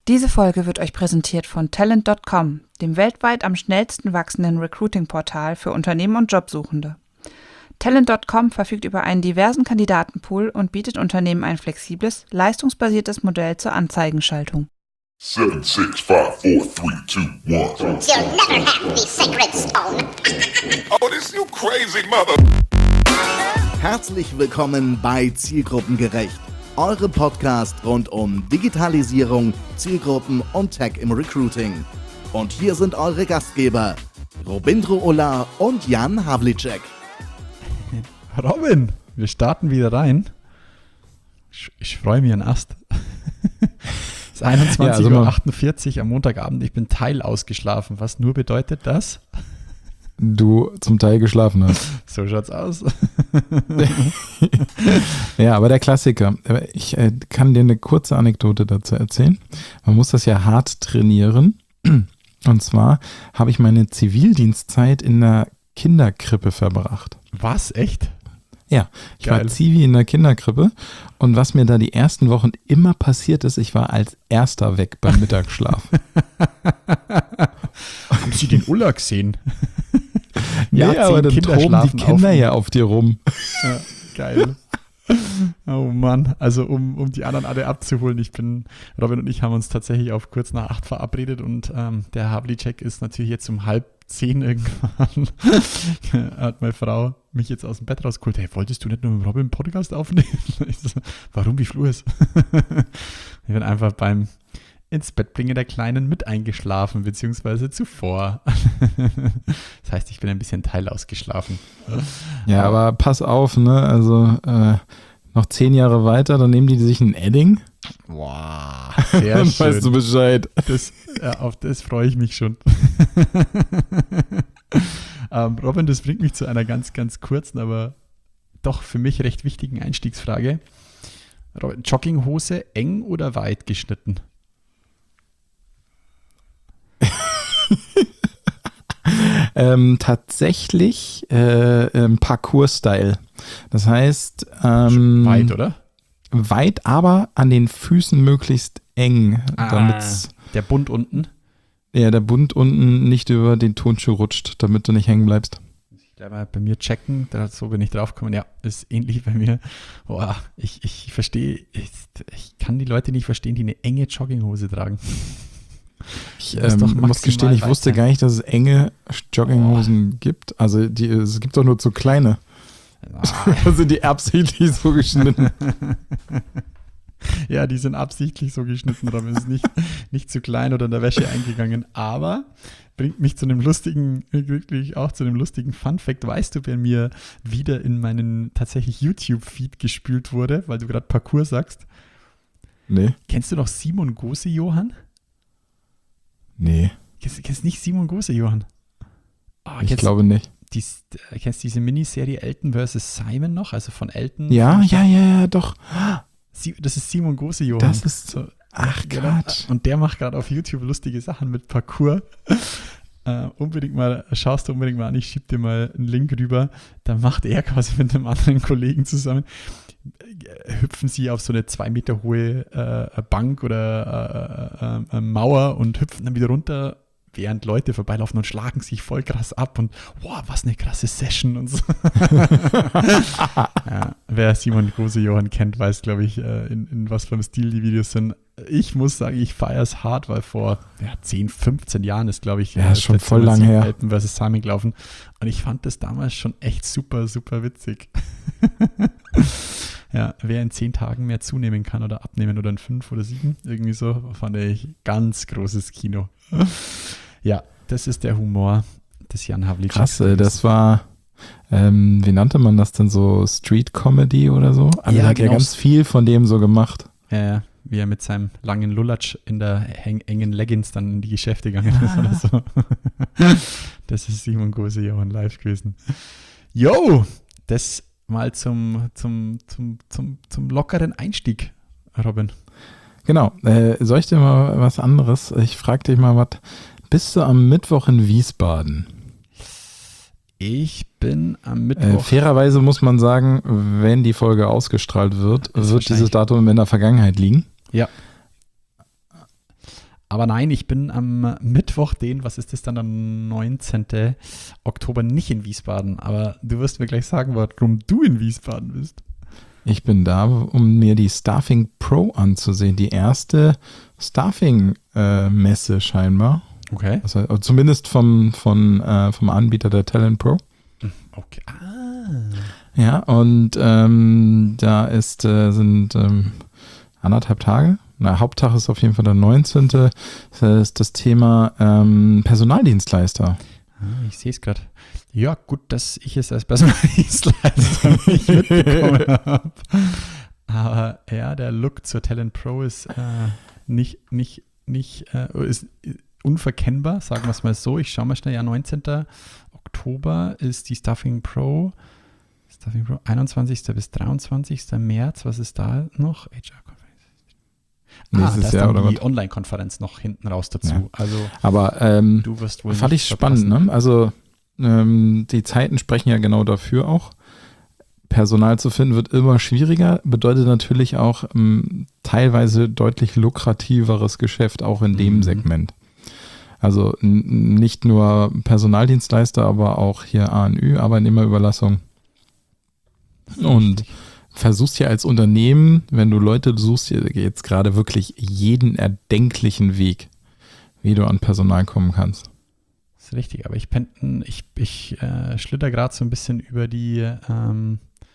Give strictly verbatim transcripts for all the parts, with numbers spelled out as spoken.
Diese Folge wird euch präsentiert von Talent Punkt com, dem weltweit am schnellsten wachsenden Recruiting-Portal für Unternehmen und Jobsuchende. Talent Punkt com verfügt über einen diversen Kandidatenpool und bietet Unternehmen ein flexibles, leistungsbasiertes Modell zur Anzeigenschaltung. Seven, six, five, four, three, two, one. You'll never have the sacred stone. Oh, this you crazy mother. Herzlich willkommen bei Zielgruppengerecht, eurem Podcast rund um Digitalisierung, Zielgruppen und Tech im Recruiting. Und hier sind eure Gastgeber, Robindro Ola und Jan Havlicek. Robin, wir starten wieder rein. Ich, ich freue mich an Ast. Es ist einundzwanzig Uhr achtundvierzig ja, also am Montagabend. Ich bin teilausgeschlafen, was nur bedeutet, dass du zum Teil geschlafen hast. So schaut's aus. Ja, aber der Klassiker. Ich äh, kann dir eine kurze Anekdote dazu erzählen. Man muss das ja hart trainieren. Und zwar habe ich meine Zivildienstzeit in einer Kinderkrippe verbracht. Was? Echt? Ja, ich Geil. war Zivi in der Kinderkrippe und was mir da die ersten Wochen immer passiert ist, ich war als Erster weg beim Mittagsschlaf. Haben Sie den Ulla gesehen? Ja, zehn aber dann Kinder toben die schlafen Kinder auf. ja auf dir rum. Ja, geil. Oh Mann, also um, um die anderen alle abzuholen, ich bin, Robin und ich haben uns tatsächlich auf kurz nach acht verabredet und ähm, der Havlicek ist natürlich jetzt um halb zehn irgendwann, hat meine Frau mich jetzt aus dem Bett rausgeholt. Hey, wolltest du nicht nur mit Robin einen Podcast aufnehmen? Ich so, warum, wie Flu ist? Ich bin einfach beim ins Bett bringen der Kleinen mit eingeschlafen, beziehungsweise zuvor. Das heißt, ich bin ein bisschen teilausgeschlafen. Ja, aber pass auf, ne, also äh, noch zehn Jahre weiter, dann nehmen die sich ein Edding. Wow, sehr Dann schön. weißt du Bescheid. Das, ja, auf das freue ich mich schon. ähm, Robin, das bringt mich zu einer ganz, ganz kurzen, aber doch für mich recht wichtigen Einstiegsfrage. Robin, Jogginghose eng oder weit geschnitten? ähm, tatsächlich äh, ähm, Parcours-Style. Das heißt ähm, Weit, oder? Weit, aber an den Füßen möglichst eng, Ah, damit's der Bund unten. ja, der Bund unten nicht über den Turnschuh rutscht, damit du nicht hängen bleibst. Da mal bei mir checken, da, so bin ich draufgekommen. Ja, ist ähnlich bei mir. Boah, ich, ich verstehe, ich, ich kann die Leute nicht verstehen, die eine enge Jogginghose tragen. Ich Das ist ähm, doch muss maximal gestehen, ich weit wusste sein. gar nicht, dass es enge Jogginghosen gibt. Also die, es gibt doch nur zu kleine. Da sind die absichtlich so geschnitten. Ja, die sind absichtlich so geschnitten, Robin ist nicht, nicht zu klein oder in der Wäsche eingegangen. Aber bringt mich zu einem lustigen, wirklich auch zu einem lustigen Funfact. Weißt du, wer mir wieder in meinen tatsächlich YouTube-Feed gespült wurde, weil du gerade Parcours sagst? Nee, Kennst du noch Simon Gose, Johann? nee, Kennst, kennst nicht Simon Gose, Johann? Oh, ich kennst, glaube nicht. dies, kennst du diese Miniserie Elton versus Simon noch? Also von Elton? Ja, von ja, ja, ja, doch. Si- Das ist Simon Gose, Johann. Das ist, so. ach Genau. Quatsch. Und der macht gerade auf YouTube lustige Sachen mit Parcours. Äh, unbedingt mal, schaust du unbedingt mal an, ich schieb dir mal einen Link rüber. Da macht er quasi mit einem anderen Kollegen zusammen, äh, hüpfen sie auf so eine zwei Meter hohe äh, Bank oder äh, äh, äh, Mauer und hüpfen dann wieder runter, während Leute vorbeilaufen und schlagen sich voll krass ab und wow, was eine krasse Session und so. Ja, wer Simon Gose Johann kennt, weiß, glaube ich, äh, in, in was für einem Stil die Videos sind. Ich muss sagen, ich feiere es hart, weil vor ja, zehn, fünfzehn Jahren ist, glaube ich, Ja, äh, ist schon das letzte voll Mal lang Simon her. Elton versus Simon gelaufen. Und ich fand das damals schon echt super, super witzig. Ja, wer in zehn Tagen mehr zunehmen kann oder abnehmen oder in fünf oder sieben, irgendwie so, fand ich ganz großes Kino. Ja, das ist der Humor des Jan Havlicek. Krass, äh, das war, ähm, wie nannte man das denn so? Street Comedy oder so? Also Ja, er hat genau. ja ganz viel von dem so gemacht. Ja, ja, wie er mit seinem langen Lulatsch in der häng- engen Leggings dann in die Geschäfte gegangen ist oder so. Das ist Simon Gose Johann live gewesen. Yo, das mal zum, zum, zum, zum, zum lockeren Einstieg, Robin. Genau, äh, soll ich dir mal was anderes? Ich frage dich mal, was bist du am Mittwoch in Wiesbaden? Ich bin am Äh, Mittwoch. fairerweise muss man sagen, wenn die Folge ausgestrahlt wird, Ist wird wahrscheinlich- dieses Datum in der Vergangenheit liegen. Ja. Aber nein, ich bin am Mittwoch, den, was ist das dann, der neunzehnten Oktober, nicht in Wiesbaden. Aber du wirst mir gleich sagen, warum du in Wiesbaden bist. Ich bin da, um mir die Staffing Pro anzusehen. Die erste Staffing-Messe äh, scheinbar. Okay. Also, zumindest vom, von, äh, vom Anbieter der Talent Pro. Okay. Ah. Ja, und ähm, da ist, äh, sind ähm, anderthalb Tage. Na, Haupttag ist auf jeden Fall der neunzehnte Das ist das Thema ähm, Personaldienstleister. Ah, ich sehe es gerade. Ja, gut, dass ich es als Personaldienstleister nicht mitbekommen habe. Aber ja, der Look zur Talent Pro ist äh, nicht, nicht, nicht, äh, ist unverkennbar, sagen wir es mal so. Ich schaue mal schnell, ja, neunzehnten Oktober ist die Staffing Pro. Staffing Pro, einundzwanzigsten bis dreiundzwanzigsten März. Was ist da noch? H R-Konferenz. Nächstes ah, da ist Jahr, dann oder die was? Online-Konferenz noch hinten raus dazu. Ja. Also Aber ähm, du wirst wohl fand ich nicht spannend, verpassen. ne? Also ähm, die Zeiten sprechen ja genau dafür auch. Personal zu finden wird immer schwieriger, bedeutet natürlich auch ähm, teilweise deutlich lukrativeres Geschäft auch in dem Mhm. Segment. Also n- nicht nur Personaldienstleister, aber auch hier A N Ü, Arbeitnehmerüberlassung. Und versuchst ja als Unternehmen, wenn du Leute suchst, jetzt gerade wirklich jeden erdenklichen Weg, wie du an Personal kommen kannst. Das ist richtig, aber ich, pen- ich, ich äh, schlitter gerade so ein bisschen über die ähm,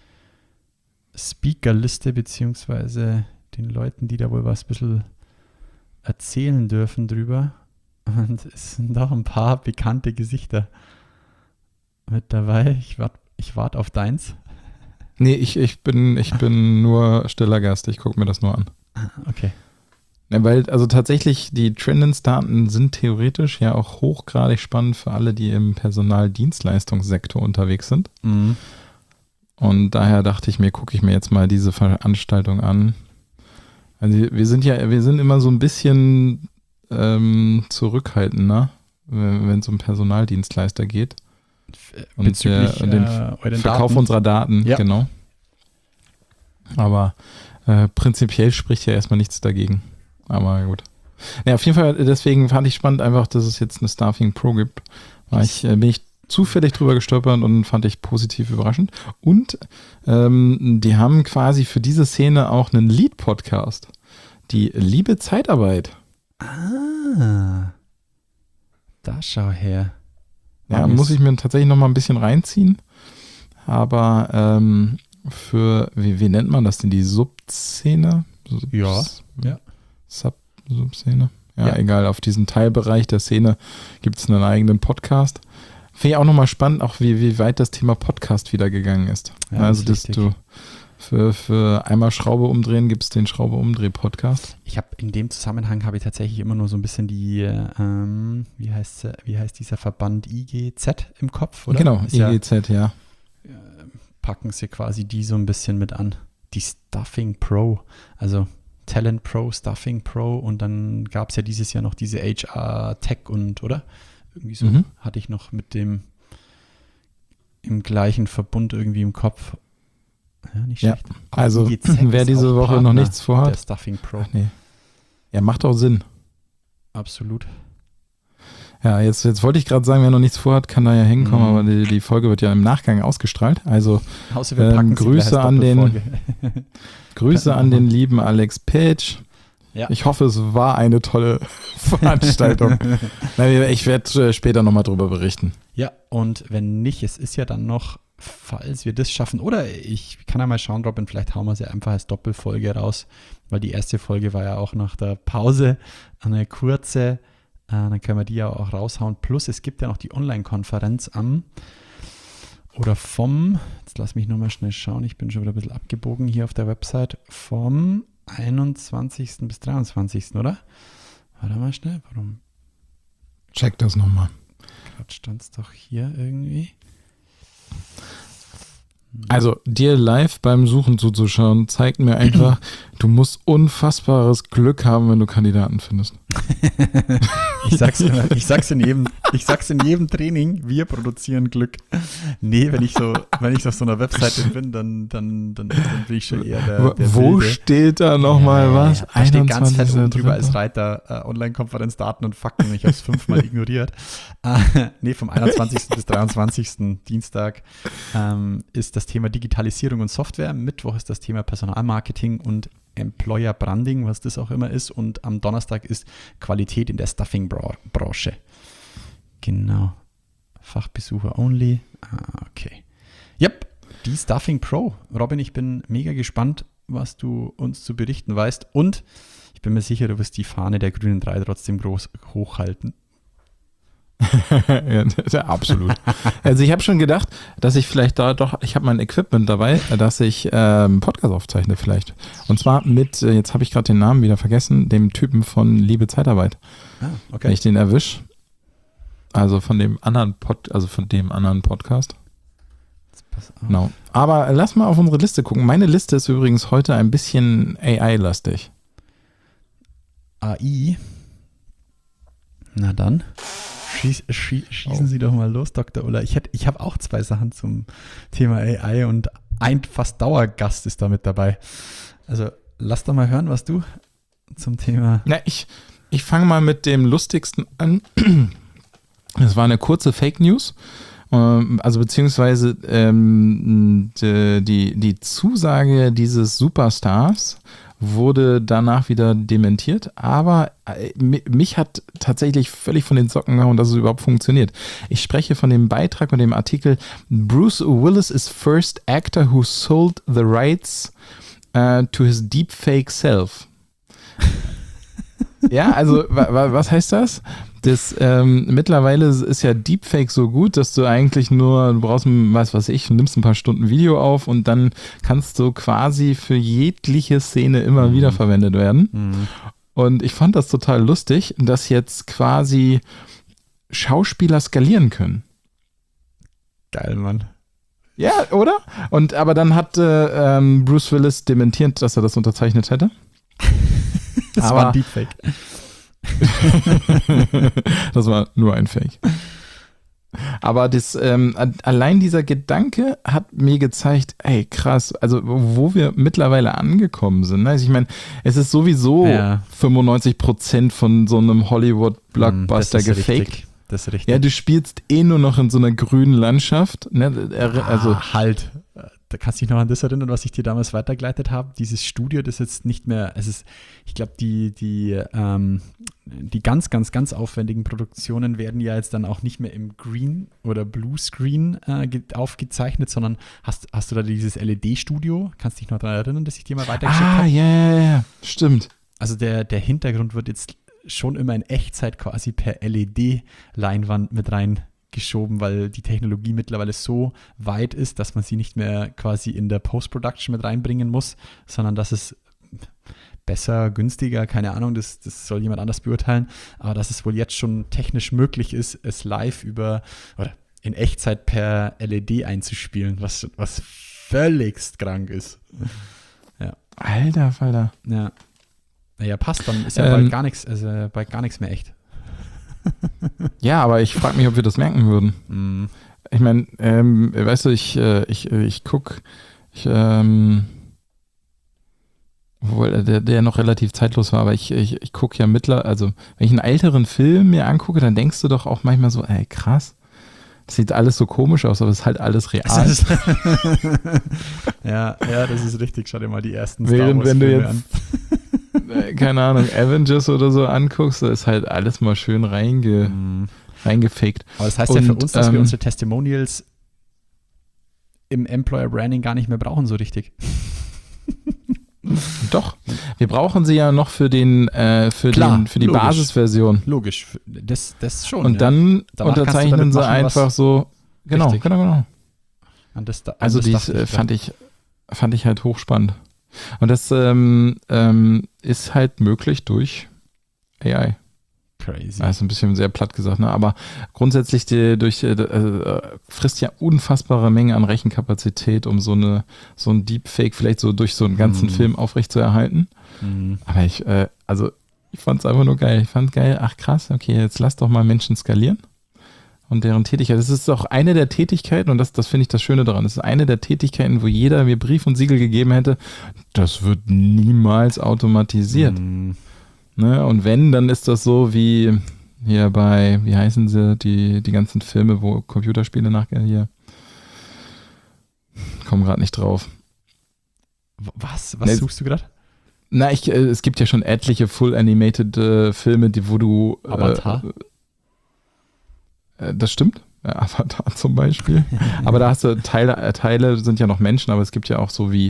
Speakerliste beziehungsweise den Leuten, die da wohl was ein bisschen erzählen dürfen drüber. Und es sind doch ein paar bekannte Gesichter mit dabei. Ich warte ich wart auf deins. Nee, ich, ich, bin, ich bin nur stiller Gast, ich gucke mir das nur an. Okay. Ja, weil also tatsächlich die Trendance-Daten sind theoretisch ja auch hochgradig spannend für alle, die im Personaldienstleistungssektor unterwegs sind. Mhm. Und daher dachte ich mir, gucke ich mir jetzt mal diese Veranstaltung an. Also wir sind ja, wir sind immer so ein bisschen ähm, zurückhaltender, wenn es um Personaldienstleister geht. Und Bezüglich der, den äh, euren Verkauf Daten. unserer Daten, Ja. genau. Aber äh, prinzipiell spricht ja erstmal nichts dagegen. Aber gut. Ja, auf jeden Fall, deswegen fand ich spannend einfach, dass es jetzt eine Staffing Pro gibt. War ich, äh, bin ich zufällig drüber gestolpert und fand ich positiv überraschend. Und ähm, die haben quasi für diese Szene auch einen Lead-Podcast. Die Liebe Zeitarbeit. Ah. Da schau her. Ja, Warum muss ist- ich mir tatsächlich noch mal ein bisschen reinziehen. Aber ähm, für, wie, wie nennt man das denn, die Subszene? Sub- Ja, ja. Sub, Subszene? Ja, Ja. egal, auf diesem Teilbereich der Szene gibt es einen eigenen Podcast. Finde ich auch nochmal spannend, auch wie, wie weit das Thema Podcast wieder gegangen ist. Ja, also, das ist dass du für, für einmal Schraube umdrehen gibt es den Schraube umdreh Podcast. Ich habe in dem Zusammenhang habe ich tatsächlich immer nur so ein bisschen die, ähm, wie heißt wie heißt dieser Verband I G Z im Kopf, oder? Genau, Ist ja, I G Z, ja. packen sie quasi die so ein bisschen mit an. Die Stuffing Pro, also Talent Pro, Stuffing Pro und dann gab es ja dieses Jahr noch diese H R Tech und, oder? Irgendwie so Mhm. hatte ich noch mit dem im gleichen Verbund irgendwie im Kopf. Ja, nicht Ja, schlecht. Aber also, I G Z wer ist diese auch Woche noch Partner nichts vorhat. Der Stuffing Pro, Ach nee. Ja, macht auch Sinn. absolut. Ja, jetzt, jetzt wollte ich gerade sagen, wer noch nichts vorhat, kann da ja hinkommen, Mhm. aber die, die Folge wird ja im Nachgang ausgestrahlt. Also Außer wir Ähm, packen sie Grüße gleich als an den- Doppelfolge. Grüße an den lieben Alex Pitch. Ja. Ich hoffe, es war eine tolle Veranstaltung. Na, ich werde äh, später nochmal drüber berichten. Ja, und wenn nicht, es ist ja dann noch, falls wir das schaffen, oder ich kann ja mal schauen, Robin, vielleicht hauen wir sie einfach als Doppelfolge raus, weil die erste Folge war ja auch nach der Pause eine kurze, äh, dann können wir die ja auch raushauen. Plus es gibt ja noch die Online-Konferenz am, oder vom, jetzt lass mich nochmal schnell schauen, ich bin schon wieder ein bisschen abgebogen hier auf der Website, vom einundzwanzigsten bis dreiundzwanzigsten, oder? Warte mal schnell, warum Check das nochmal. stand es doch hier irgendwie? Also dir live beim Suchen zuzuschauen, zeigt mir einfach, du musst unfassbares Glück haben, wenn du Kandidaten findest. Ich sag's immer, ich sag's in jedem, ich sag's in jedem Training, wir produzieren Glück. Nee, wenn ich so, wenn ich auf so einer Webseite bin, dann, dann, dann, dann bin ich schon eher der, der Wo Wilde. steht da nochmal Ja, was? ja, da steht ganz fett einundzwanzigster oben drüber als dritter Reiter äh, Online-Konferenz, Daten und Fakten. Ich habe es fünfmal ignoriert. Äh, nee, vom einundzwanzigsten bis dreiundzwanzigsten Dienstag ähm, ist das Thema Digitalisierung und Software. Mittwoch ist das Thema Personalmarketing und Employer Branding, was das auch immer ist. Und am Donnerstag ist Qualität in der Stuffing-Branche. Genau. Fachbesucher only. Ah, okay. Yep, die Stuffing Pro. Robin, ich bin mega gespannt, was du uns zu berichten weißt. Und ich bin mir sicher, du wirst die Fahne der grünen drei trotzdem groß hochhalten. ja, ja, absolut. Also ich habe schon gedacht, dass ich vielleicht da doch, ich habe mein Equipment dabei, dass ich ähm, Podcast aufzeichne vielleicht. Und zwar mit, äh, jetzt habe ich gerade den Namen wieder vergessen, dem Typen von Liebe Zeitarbeit. Ah, okay. Wenn ich den erwische. Also von dem anderen Pod, also von dem anderen Podcast. Pass auf. Genau. Aber lass mal auf unsere Liste gucken. Meine Liste ist übrigens heute ein bisschen A I-lastig. A I. Na dann. Schieß, schie, schießen oh. Sie doch mal los, Doktor Uller. Ich, ich habe auch zwei Sachen zum Thema A I und ein fast Dauergast ist da mit dabei. Also lass doch mal hören, was du zum Thema... Na, ich, ich fange mal mit dem lustigsten an. Es war eine kurze Fake News. Also beziehungsweise ähm, die, die Zusage dieses Superstars wurde danach wieder dementiert, aber mich hat tatsächlich völlig von den Socken gehauen, dass es überhaupt funktioniert. Ich spreche von dem Beitrag und dem Artikel Bruce Willis is first actor who sold the rights uh, to his deepfake self. Ja, also wa- wa- was heißt das? Das ähm, mittlerweile ist ja Deepfake so gut, dass du eigentlich nur, du brauchst, was weiß ich, nimmst ein paar Stunden Video auf und dann kannst du quasi für jegliche Szene immer mhm. wieder verwendet werden. Mhm. Und ich fand das total lustig, dass jetzt quasi Schauspieler skalieren können. Geil, Mann. Ja, oder? Und aber dann hat äh, ähm, Bruce Willis dementiert, dass er das unterzeichnet hätte. Das aber war ein Deepfake. Das war nur ein Fake. Aber das, ähm, allein dieser Gedanke hat mir gezeigt, ey krass, also wo wir mittlerweile angekommen sind. Ne? Also ich meine, es ist sowieso ja. fünfundneunzig Prozent von so einem Hollywood-Blockbuster das ist gefaked. Richtig. Das ist richtig. Ja, du spielst eh nur noch in so einer grünen Landschaft. Ne? Also ah, halt. Da kannst du dich noch an das erinnern, was ich dir damals weitergeleitet habe. Dieses Studio, das jetzt nicht mehr, es ist, ich glaube, die, die, ähm, die ganz, ganz, ganz aufwendigen Produktionen werden ja jetzt dann auch nicht mehr im Green oder Blue Screen äh, aufgezeichnet, sondern hast, hast du da dieses L E D-Studio? Kannst du dich noch daran erinnern, dass ich dir mal weitergeschickt habe? Ah, ja, ja, ja, stimmt. Also der, der Hintergrund wird jetzt schon immer in Echtzeit quasi per L E D-Leinwand mit rein geschoben, weil die Technologie mittlerweile so weit ist, dass man sie nicht mehr quasi in der Post-Production mit reinbringen muss, sondern dass es besser, günstiger, keine Ahnung, das, das soll jemand anders beurteilen, aber dass es wohl jetzt schon technisch möglich ist, es live über oder in Echtzeit per L E D einzuspielen, was, was völligst krank ist. Ja. Alter Falter. Ja. Naja, passt, dann ist ja ähm, bald gar nichts, also bald gar nichts mehr echt. Ja, aber ich frage mich, ob wir das merken würden. Mm. Ich meine, ähm, weißt du, ich, äh, ich, ich gucke, ich, ähm, obwohl der, der noch relativ zeitlos war, aber ich, ich, ich gucke ja mittlerweile, also wenn ich einen älteren Film mir angucke, dann denkst du doch auch manchmal so, ey, krass, das sieht alles so komisch aus, aber es ist halt alles real. Ist ja, ja, das ist richtig. Schau dir mal die ersten Während, Star Wars wenn du Filme jetzt an. keine Ahnung, Avengers oder so anguckst, da ist halt alles mal schön reinge, mm. reingefaked. Aber das heißt und, ja für uns, dass ähm, wir unsere Testimonials im Employer Branding gar nicht mehr brauchen so richtig. Doch, wir brauchen sie ja noch für den äh, für Klar, den für die logisch. Basisversion. Logisch, das, das schon. Und ja. dann Danach unterzeichnen sie machen, einfach so, genau, richtig. genau, genau. An das, an Also das dies dachte äh, ich, fand ich fand ich halt hochspannend. Und das ähm, ähm, ist halt möglich durch A I. Crazy. Also ein bisschen sehr platt gesagt, ne? Aber grundsätzlich die, durch äh, äh, frisst ja unfassbare Menge an Rechenkapazität, um so eine so ein Deepfake vielleicht so durch so einen ganzen mm. Film aufrechtzuerhalten. Mm. Aber ich, äh, also Ich fand es einfach nur geil. Ich fand geil, ach krass, okay, jetzt lass doch mal Menschen skalieren und deren Tätigkeit. Das ist auch eine der Tätigkeiten, und das, das finde ich das Schöne daran, das ist eine der Tätigkeiten, wo jeder mir Brief und Siegel gegeben hätte, das wird niemals automatisiert. Mhm. Ne? Und wenn, dann ist das so wie hier bei, wie heißen sie, die, die ganzen Filme, wo Computerspiele nachher hier, komm gerade nicht drauf. Was? Was Nee, suchst du gerade? Na, ich, äh, es gibt ja schon etliche Full-Animated äh, Filme, die, wo du äh, Avatar? Äh, das stimmt. Ja, Avatar zum Beispiel. Aber da hast du Teile, äh, Teile sind ja noch Menschen, aber es gibt ja auch so wie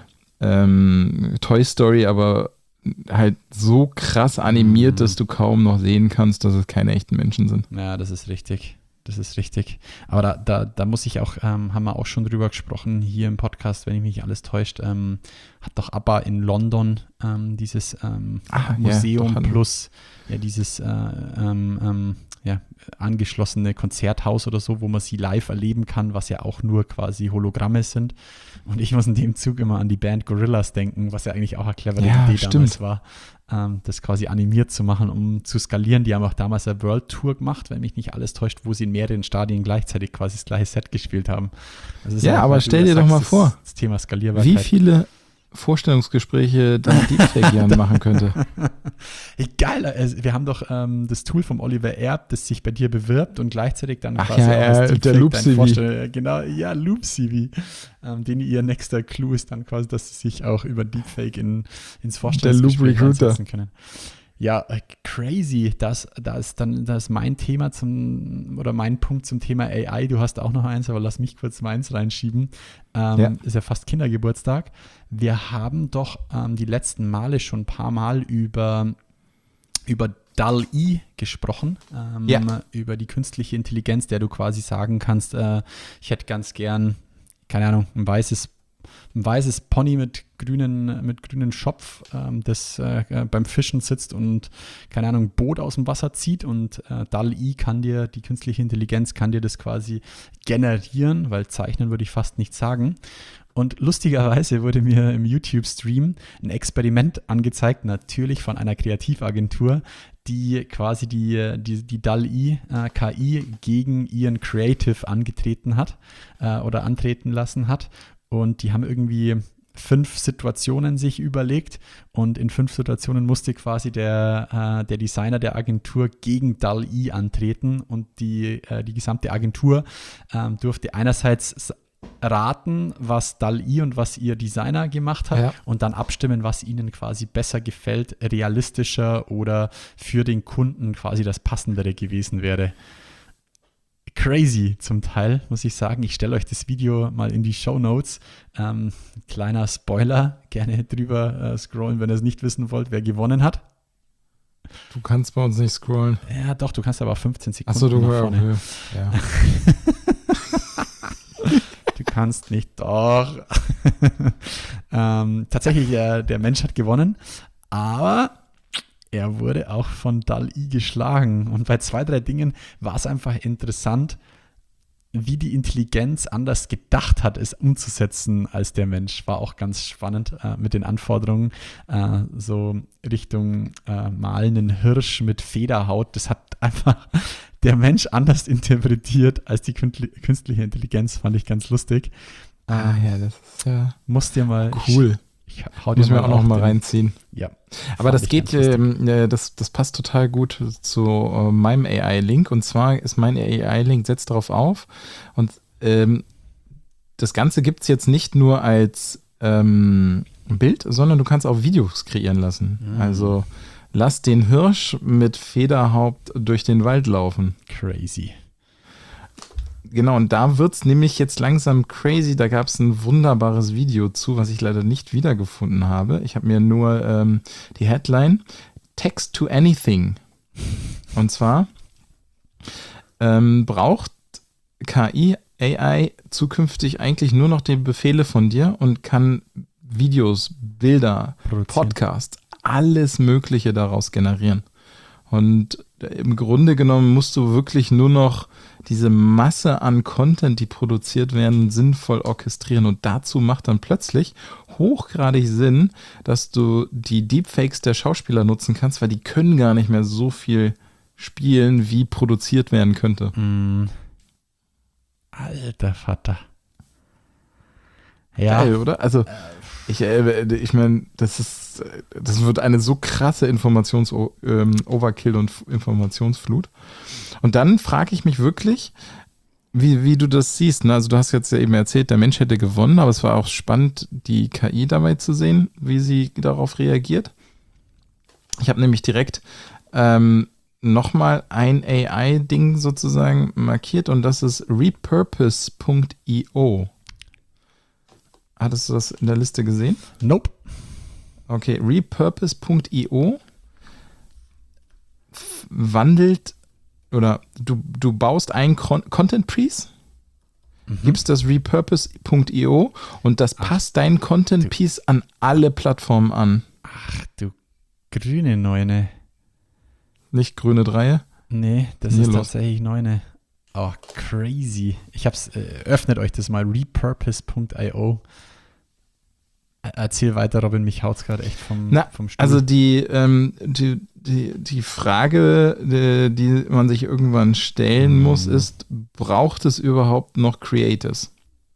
ähm, Toy Story, aber halt so krass animiert, Mhm. dass du kaum noch sehen kannst, dass es keine echten Menschen sind. Ja, das ist richtig. Das ist richtig. Aber da, da, da muss ich auch, ähm, haben wir auch schon drüber gesprochen, hier im Podcast, wenn ich mich nicht alles täuscht, ähm, hat doch ABBA in London ähm, dieses ähm, Ah, ja, Museum doch, hatten wir. plus ja, dieses äh, ähm, ähm, ja, angeschlossene Konzerthaus oder so, wo man sie live erleben kann, was ja auch nur quasi Hologramme sind. Und ich muss in dem Zug immer an die Band Gorillaz denken, was ja eigentlich auch eine clevere Ja, Idee stimmt. damals war, ähm, das quasi animiert zu machen, um zu skalieren. Die haben auch damals eine World Tour gemacht, wenn mich nicht alles täuscht, wo sie in mehreren Stadien gleichzeitig quasi das gleiche Set gespielt haben. Also es ist Ja, einfach, aber wie stell du dir doch sagst, mal das- vor, das Thema Skalierbarkeit. Wie viele Vorstellungsgespräche dann Deepfake Jan machen könnte. Hey, geil, also wir haben doch ähm, das Tool vom Oliver Erb, das sich bei dir bewirbt und gleichzeitig dann Ach quasi ja, auch ja, als der Deepfake Loop dein C V. Vorstell- Genau, ja, Loop C V. Ähm, den ihr nächster Clou ist dann quasi, dass sie sich auch über Deepfake in, ins Vorstellungsgespräch Recruiter. einsetzen können. Ja, äh, crazy. Das, das ist dann das ist mein Thema zum, oder mein Punkt zum Thema A I. Du hast auch noch eins, aber lass mich kurz meins reinschieben. Ähm, Ja. Ist ja fast Kindergeburtstag. Wir haben doch ähm, die letzten Male schon ein paar Mal über, über D A L L-E gesprochen, ähm, Ja. über die künstliche Intelligenz, der du quasi sagen kannst, äh, ich hätte ganz gern, keine Ahnung, ein weißes ein weißes Pony mit grünen, mit grünen Schopf, ähm, das äh, beim Fischen sitzt und, keine Ahnung, ein Boot aus dem Wasser zieht und äh, D A L L-E kann dir, die künstliche Intelligenz kann dir das quasi generieren, weil zeichnen würde ich fast nicht sagen. Und lustigerweise wurde mir im YouTube-Stream ein Experiment angezeigt, natürlich von einer Kreativagentur, die quasi die, die, die D A L L-E-K I gegen ihren Creative angetreten hat äh, oder antreten lassen hat. Und die haben irgendwie fünf Situationen sich überlegt und in fünf Situationen musste quasi der, äh, der Designer der Agentur gegen D A L L-E antreten und die, äh, die gesamte Agentur ähm, durfte einerseits raten, was D A L L-E und was ihr Designer gemacht hat Ja. und dann abstimmen, was ihnen quasi besser gefällt, realistischer oder für den Kunden quasi das Passendere gewesen wäre. Crazy zum Teil, muss ich sagen. Ich stelle euch das Video mal in die Shownotes. Ähm, kleiner Spoiler, gerne drüber äh, scrollen, wenn ihr es nicht wissen wollt, wer gewonnen hat. Du kannst bei uns nicht scrollen. Ja, doch, du kannst aber fünfzehn Sekunden Achso, du nach ja, vorne. ja. Du kannst nicht, doch. ähm, tatsächlich, äh, der Mensch hat gewonnen, aber er wurde auch von D A L L-E geschlagen. Und bei zwei, drei Dingen war es einfach interessant, wie die Intelligenz anders gedacht hat, es umzusetzen als der Mensch. War auch ganz spannend äh, mit den Anforderungen. Äh, so Richtung äh, malenden Hirsch mit Federhaut. Das hat einfach der Mensch anders interpretiert als die künstli- künstliche Intelligenz. Fand ich ganz lustig. Äh, Ah ja, das ist ja Musst dir mal... cool. Ich, ich hau dir Müssen wir auch noch mal den- reinziehen. Ja. Aber Fand das ich geht, ganz lustig. ähm, äh, das, das passt total gut zu äh, meinem A I-Link. Und zwar ist mein A I-Link, setzt darauf auf. Und ähm, das Ganze gibt es jetzt nicht nur als ähm, Bild, sondern du kannst auch Videos kreieren lassen. Mhm. Also lass den Hirsch mit Federhaupt durch den Wald laufen. Crazy. Genau, und da wird es nämlich jetzt langsam crazy. Da gab es ein wunderbares Video zu, was ich leider nicht wiedergefunden habe. Ich habe mir nur ähm, die Headline Text to Anything. Und zwar ähm, braucht K I, A I zukünftig eigentlich nur noch die Befehle von dir und kann Videos, Bilder, Produzieren. Podcasts, alles Mögliche daraus generieren. Und im Grunde genommen musst du wirklich nur noch diese Masse an Content, die produziert werden, sinnvoll orchestrieren. Und dazu macht dann plötzlich hochgradig Sinn, dass du die Deepfakes der Schauspieler nutzen kannst, weil die können gar nicht mehr so viel spielen, wie produziert werden könnte. Mm. Alter Vater. Ja. Geil, oder? Also ich, äh, ich meine, das ist, das wird eine so krasse Informations-Overkill und Informationsflut. Und dann frage ich mich wirklich, wie, wie du das siehst. Ne? Also du hast jetzt ja eben erzählt, der Mensch hätte gewonnen, aber es war auch spannend, die K I dabei zu sehen, wie sie darauf reagiert. Ich habe nämlich direkt ähm, nochmal ein A I-Ding sozusagen markiert und das ist repurpose punkt io. Hattest du das in der Liste gesehen? Nope. Okay, repurpose punkt io wandelt oder du, du baust einen Con- Content Piece, mhm. gibst das repurpose punkt io und das Ach, passt dein Content Piece an alle Plattformen an. Ach du grüne Neune. Nicht grüne Dreie? Nee, das nee, ist los. tatsächlich Neune. Oh, crazy. Ich hab's, äh, öffnet euch das mal, repurpose punkt io. Erzähl weiter, Robin, mich haut's gerade echt vom, Na, vom Stuhl. Also die, ähm, die, die, die Frage, die, die man sich irgendwann stellen mm. muss, ist, braucht es überhaupt noch Creators?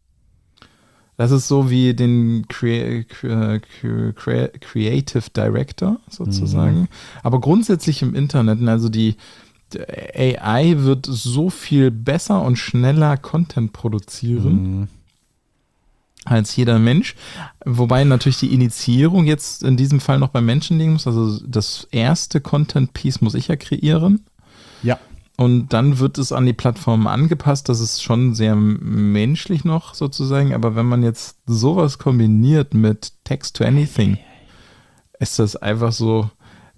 Das ist so wie den Crea- Crea- Creative Director sozusagen. Mm. Aber grundsätzlich im Internet, also die A I wird so viel besser und schneller Content produzieren. Mm. als jeder Mensch, wobei natürlich die Initiierung jetzt in diesem Fall noch beim Menschen liegen muss, also das erste Content-Piece muss ich ja kreieren. Ja. Und dann wird es an die Plattform angepasst, das ist schon sehr menschlich noch sozusagen, aber wenn man jetzt sowas kombiniert mit Text-to-Anything, ist das einfach so,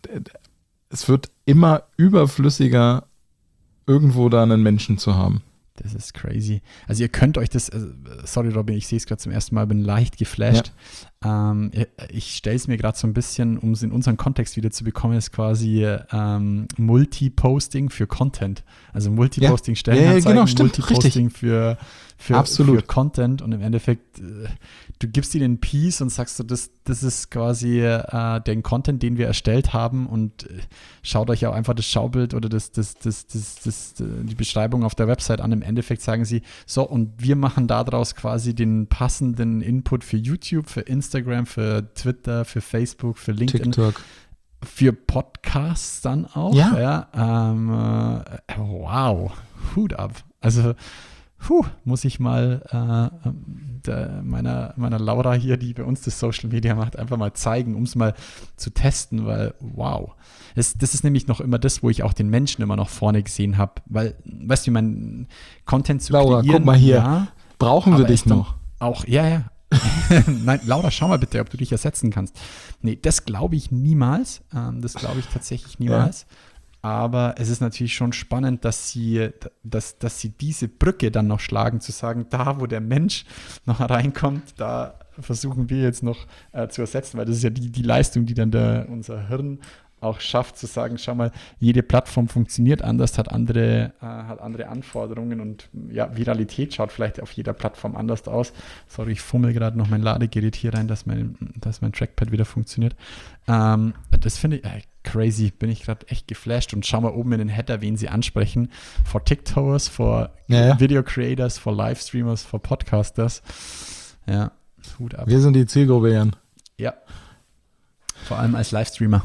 es wird immer überflüssiger, irgendwo da einen Menschen zu haben. Das ist crazy. Also ihr könnt euch das, sorry Robin, ich sehe es gerade zum ersten Mal, bin leicht geflasht. Ja. Ähm, ich stelle es mir gerade so ein bisschen, um es in unseren Kontext wieder zu bekommen, ist quasi ähm, Multi-Posting für Content. Also Multi-Posting ja. Stellenanzeigen, ja, genau, stimmt, Multi-Posting für, für, Absolut. für Content und im Endeffekt, äh, du gibst ihnen einen Piece und sagst so, das, das ist quasi äh, den Content, den wir erstellt haben und äh, schaut euch auch einfach das Schaubild oder das, das, das, das, das, das, die Beschreibung auf der Website an. Im Endeffekt sagen sie, so und wir machen daraus quasi den passenden Input für YouTube, für Instagram, für Twitter, für Facebook, für LinkedIn. TikTok. Für Podcasts dann auch. Ja. ja ähm, äh, wow, Hut ab. Also Puh, muss ich mal äh, der, meiner, meiner Laura hier, die bei uns das Social Media macht, einfach mal zeigen, um es mal zu testen, weil wow. Das, das ist nämlich noch immer das, wo ich auch den Menschen immer noch vorne gesehen habe, weil, weißt du, mein Content zu Laura, kreieren. guck mal hier, ja, brauchen wir dich noch? Auch, ja, ja. Nein, Laura, schau mal bitte, ob du dich ersetzen kannst. Nee, das glaube ich niemals. Ähm, das glaube ich tatsächlich niemals. Ja. Aber es ist natürlich schon spannend, dass sie, dass, dass sie diese Brücke dann noch schlagen, zu sagen, da, wo der Mensch noch reinkommt, da versuchen wir jetzt noch äh, zu ersetzen, weil das ist ja die, die Leistung, die dann der, unser Hirn auch schafft, zu sagen, schau mal, jede Plattform funktioniert anders, hat andere, äh, hat andere Anforderungen und ja, Viralität schaut vielleicht auf jeder Plattform anders aus. Sorry, ich fummel gerade noch mein Ladegerät hier rein, dass mein, dass mein Trackpad wieder funktioniert. Ähm, das finde ich äh, crazy, bin ich gerade echt geflasht und schau mal oben in den Header, wen sie ansprechen. For TikTokers, for ja, ja. Video Creators, for Livestreamers, for Podcasters. Ja, Hut ab. Wir sind die Zielgruppe, Jan. Ja, vor allem als Livestreamer.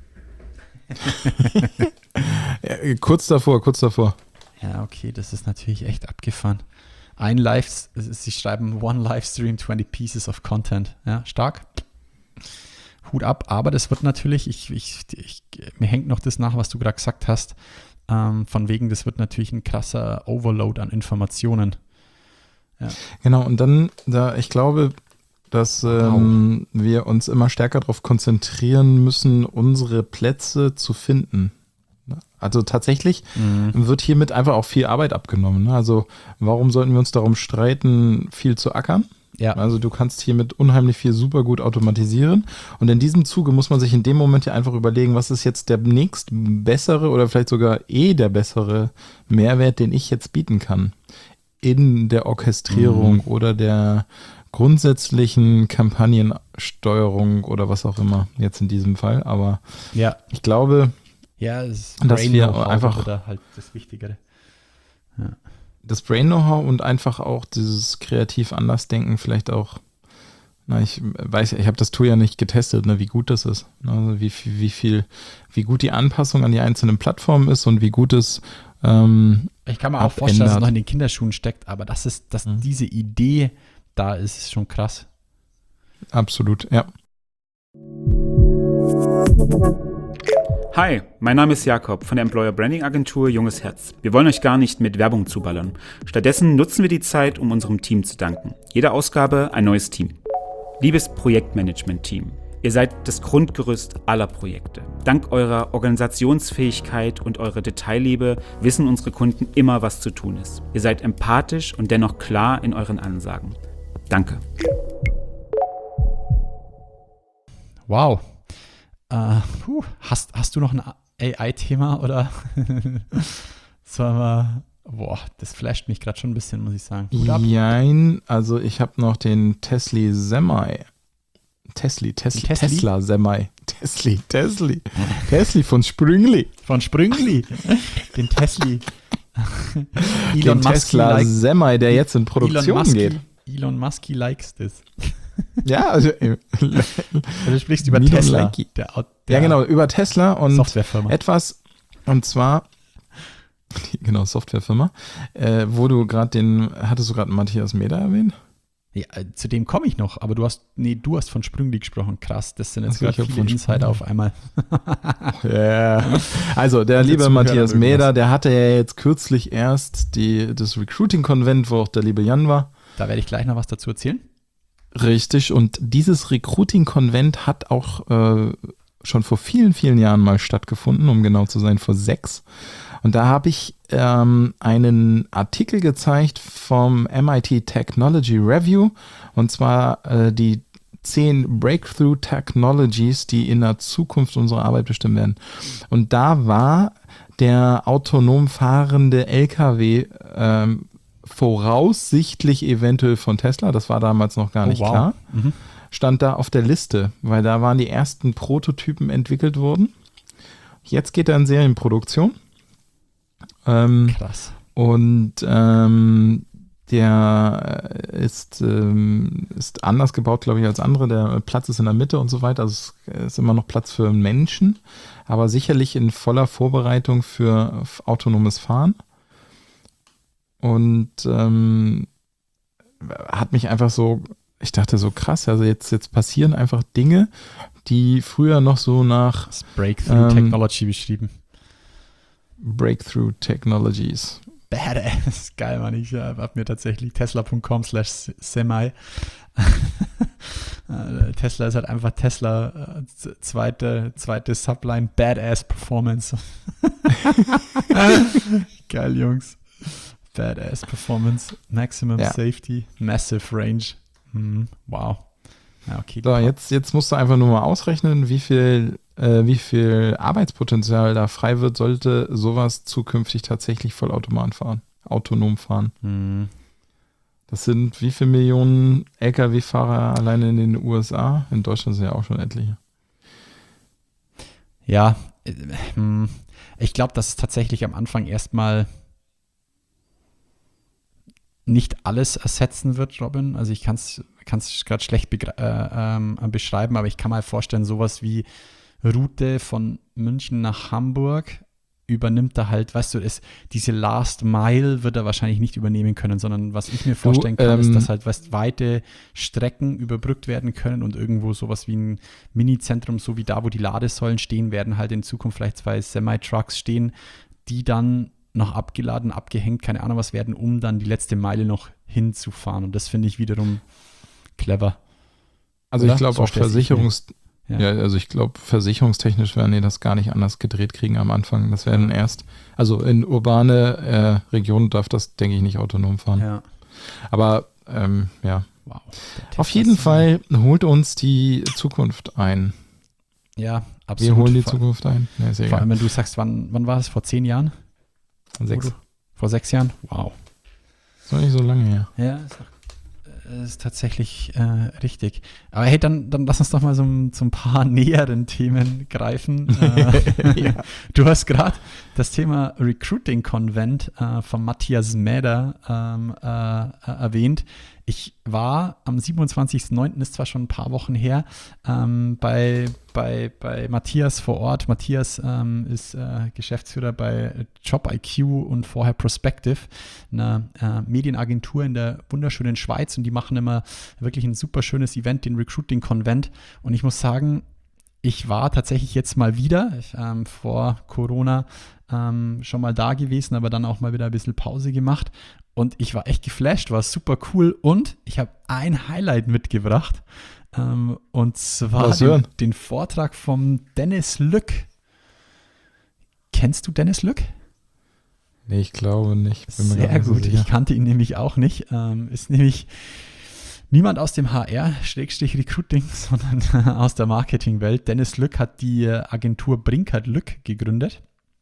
ja, kurz davor, kurz davor. Ja, okay, das ist natürlich echt abgefahren. Ein Live, sie schreiben One Livestream, twenty Pieces of Content. Ja, stark. Hut ab, aber das wird natürlich, ich, ich, ich, mir hängt noch das nach, was du gerade gesagt hast, ähm, von wegen, das wird natürlich ein krasser Overload an Informationen. Ja. Genau, und dann, da ich glaube, dass ähm, wow. wir uns immer stärker darauf konzentrieren müssen, unsere Plätze zu finden. Also tatsächlich mhm. wird hiermit einfach auch viel Arbeit abgenommen. Also warum sollten wir uns darum streiten, viel zu ackern? Ja. Also du kannst hiermit unheimlich viel super gut automatisieren und in diesem Zuge muss man sich in dem Moment ja einfach überlegen, was ist jetzt der nächst bessere oder vielleicht sogar eh der bessere Mehrwert, den ich jetzt bieten kann in der Orchestrierung mhm. oder der grundsätzlichen Kampagnensteuerung oder was auch immer jetzt in diesem Fall, aber ja. ich glaube, ja, es dass wir einfach oder halt das Wichtigere. Ja. Das Brain-Know-how und einfach auch dieses kreativ Andersdenken vielleicht auch, na, ich weiß, ich habe das Tool ja nicht getestet, ne, wie gut das ist. Also wie, wie viel, wie gut die Anpassung an die einzelnen Plattformen ist und wie gut es ähm, Ich kann mir auch vorstellen, dass es noch in den Kinderschuhen steckt, aber das ist, dass mhm. diese Idee da ist, ist schon krass. Absolut, ja. Hi, mein Name ist Jakob von der Employer Branding Agentur Junges Herz. Wir wollen euch gar nicht mit Werbung zuballern. Stattdessen nutzen wir die Zeit, um unserem Team zu danken. Jede Ausgabe ein neues Team. Liebes Projektmanagement-Team, ihr seid das Grundgerüst aller Projekte. Dank eurer Organisationsfähigkeit und eurer Detailliebe wissen unsere Kunden immer, was zu tun ist. Ihr seid empathisch und dennoch klar in euren Ansagen. Danke. Wow. Uh, puh, hast, hast du noch ein A I-Thema oder sollen wir, boah, das flasht mich gerade schon ein bisschen, muss ich sagen. Nein, also ich habe noch den Tesla Semi. Tesla, Tesla, Tesla Semi. Tesla, Tesla. Tesla von Sprüngli. Von Sprüngli. Den Tesla. Elon den Tesla like, Semi, der jetzt in Produktion Elon geht. Elon Musk likes this. Ja, also, also du sprichst über Tesla. Der, der ja, genau, über Tesla und Softwarefirma. Etwas, und zwar, genau, Softwarefirma, äh, wo du gerade den, hattest du gerade Matthias Meder erwähnt? Ja, zu dem komme ich noch, aber du hast, nee, du hast von Sprüngli gesprochen. Krass, das sind jetzt also gerade viele Insider auf einmal. Yeah. Also der liebe Zuhörer Matthias Meder, der hatte ja jetzt kürzlich erst die, das Recruiting-Konvent, wo auch der liebe Jan war. Da werde ich gleich noch was dazu erzählen. Richtig, und dieses Recruiting-Konvent hat auch äh, schon vor vielen, vielen Jahren mal stattgefunden, um genau zu sein, vor sechs. Und da habe ich ähm, einen Artikel gezeigt vom M I T Technology Review, und zwar äh, die zehn Breakthrough Technologies, die in der Zukunft unsere Arbeit bestimmen werden. Und da war der autonom fahrende L K W ähm, voraussichtlich eventuell von Tesla, das war damals noch gar nicht oh, wow. klar, mhm. stand da auf der Liste, weil da waren die ersten Prototypen entwickelt worden. Jetzt geht er in Serienproduktion. Ähm, Krass. Und ähm, der ist, ähm, ist anders gebaut, glaube ich, als andere. Der Platz ist in der Mitte und so weiter. Also es ist immer noch Platz für Menschen, aber sicherlich in voller Vorbereitung für autonomes Fahren. Und ähm, hat mich einfach so, ich dachte so krass, also jetzt, jetzt passieren einfach Dinge, die früher noch so nach das Breakthrough ähm, Technology beschrieben. Breakthrough Technologies. Badass, geil, Mann. Ich äh, habe mir tatsächlich tesla punkt com slash semi. Tesla ist halt einfach Tesla, äh, zweite, zweite Subline, Badass Performance. Geil, Jungs. Badass Performance, Maximum ja. Safety, Massive Range. Mhm. Wow. Ja, okay. So, jetzt, jetzt musst du einfach nur mal ausrechnen, wie viel, äh, wie viel Arbeitspotenzial da frei wird, sollte sowas zukünftig tatsächlich vollautomat fahren, autonom fahren. Mhm. Das sind wie viele Millionen L K W-Fahrer alleine in den U S A? In Deutschland sind ja auch schon etliche. Ja, ich glaube, dass es tatsächlich am Anfang erstmal nicht alles ersetzen wird, Robin. Also ich kann es gerade schlecht begre- äh, ähm, beschreiben, aber ich kann mal vorstellen, sowas wie Route von München nach Hamburg übernimmt er halt, weißt du, ist, diese Last Mile wird er wahrscheinlich nicht übernehmen können, sondern was ich mir vorstellen kann, du, ähm, ist, dass halt weißt, weite Strecken überbrückt werden können und irgendwo sowas wie ein Mini-Zentrum, so wie da, wo die Ladesäulen stehen, werden halt in Zukunft vielleicht zwei Semi-Trucks stehen, die dann noch abgeladen, abgehängt, keine Ahnung was werden, um dann die letzte Meile noch hinzufahren. Und das finde ich wiederum clever. Also Oder? ich glaube so auch Versicherungs... Ja. ja, also ich glaube versicherungstechnisch werden die das gar nicht anders gedreht kriegen am Anfang. Das werden erst, also in urbane äh, Regionen darf das, denke ich, nicht autonom fahren. Ja. Aber ähm, ja, Wow. Auf jeden Fall holt uns die Zukunft ein. Ja, absolut. Wir holen die vor, Zukunft ein. Ja, ist vor egal. allem, wenn du sagst, wann, wann war es? Vor zehn Jahren? Sechs. Vor sechs Jahren? Wow. Ist noch nicht so lange her. Ja, ist, ist tatsächlich äh, richtig. Aber hey, dann, dann lass uns doch mal so, so ein paar näheren Themen greifen. Äh, Ja. Du hast gerade das Thema Recruiting-Konvent äh, von Matthias Mäder ähm, äh, äh, erwähnt. Ich war am siebenundzwanzigsten neunten, ist zwar schon ein paar Wochen her, ähm, bei, bei, bei Matthias vor Ort. Matthias ähm, ist äh, Geschäftsführer bei JobIQ und vorher Prospective, einer äh, Medienagentur in der wunderschönen Schweiz, und die machen immer wirklich ein super schönes Event, den Recruiting-Konvent. Und ich muss sagen, ich war tatsächlich jetzt mal wieder, ich, ähm, vor Corona ähm, schon mal da gewesen, aber dann auch mal wieder ein bisschen Pause gemacht. Und ich war echt geflasht, war super cool. Und ich habe ein Highlight mitgebracht. Ähm, und zwar den, den Vortrag vom Dennis Lück. Kennst du Dennis Lück? Nee, ich glaube nicht. Bin mir Sehr gar nicht so gut. sicher. Ich kannte ihn nämlich auch nicht. Ähm, ist nämlich niemand aus dem H R-Recruiting, sondern aus der Marketingwelt. Dennis Lück hat die Agentur Brinkert Lück gegründet.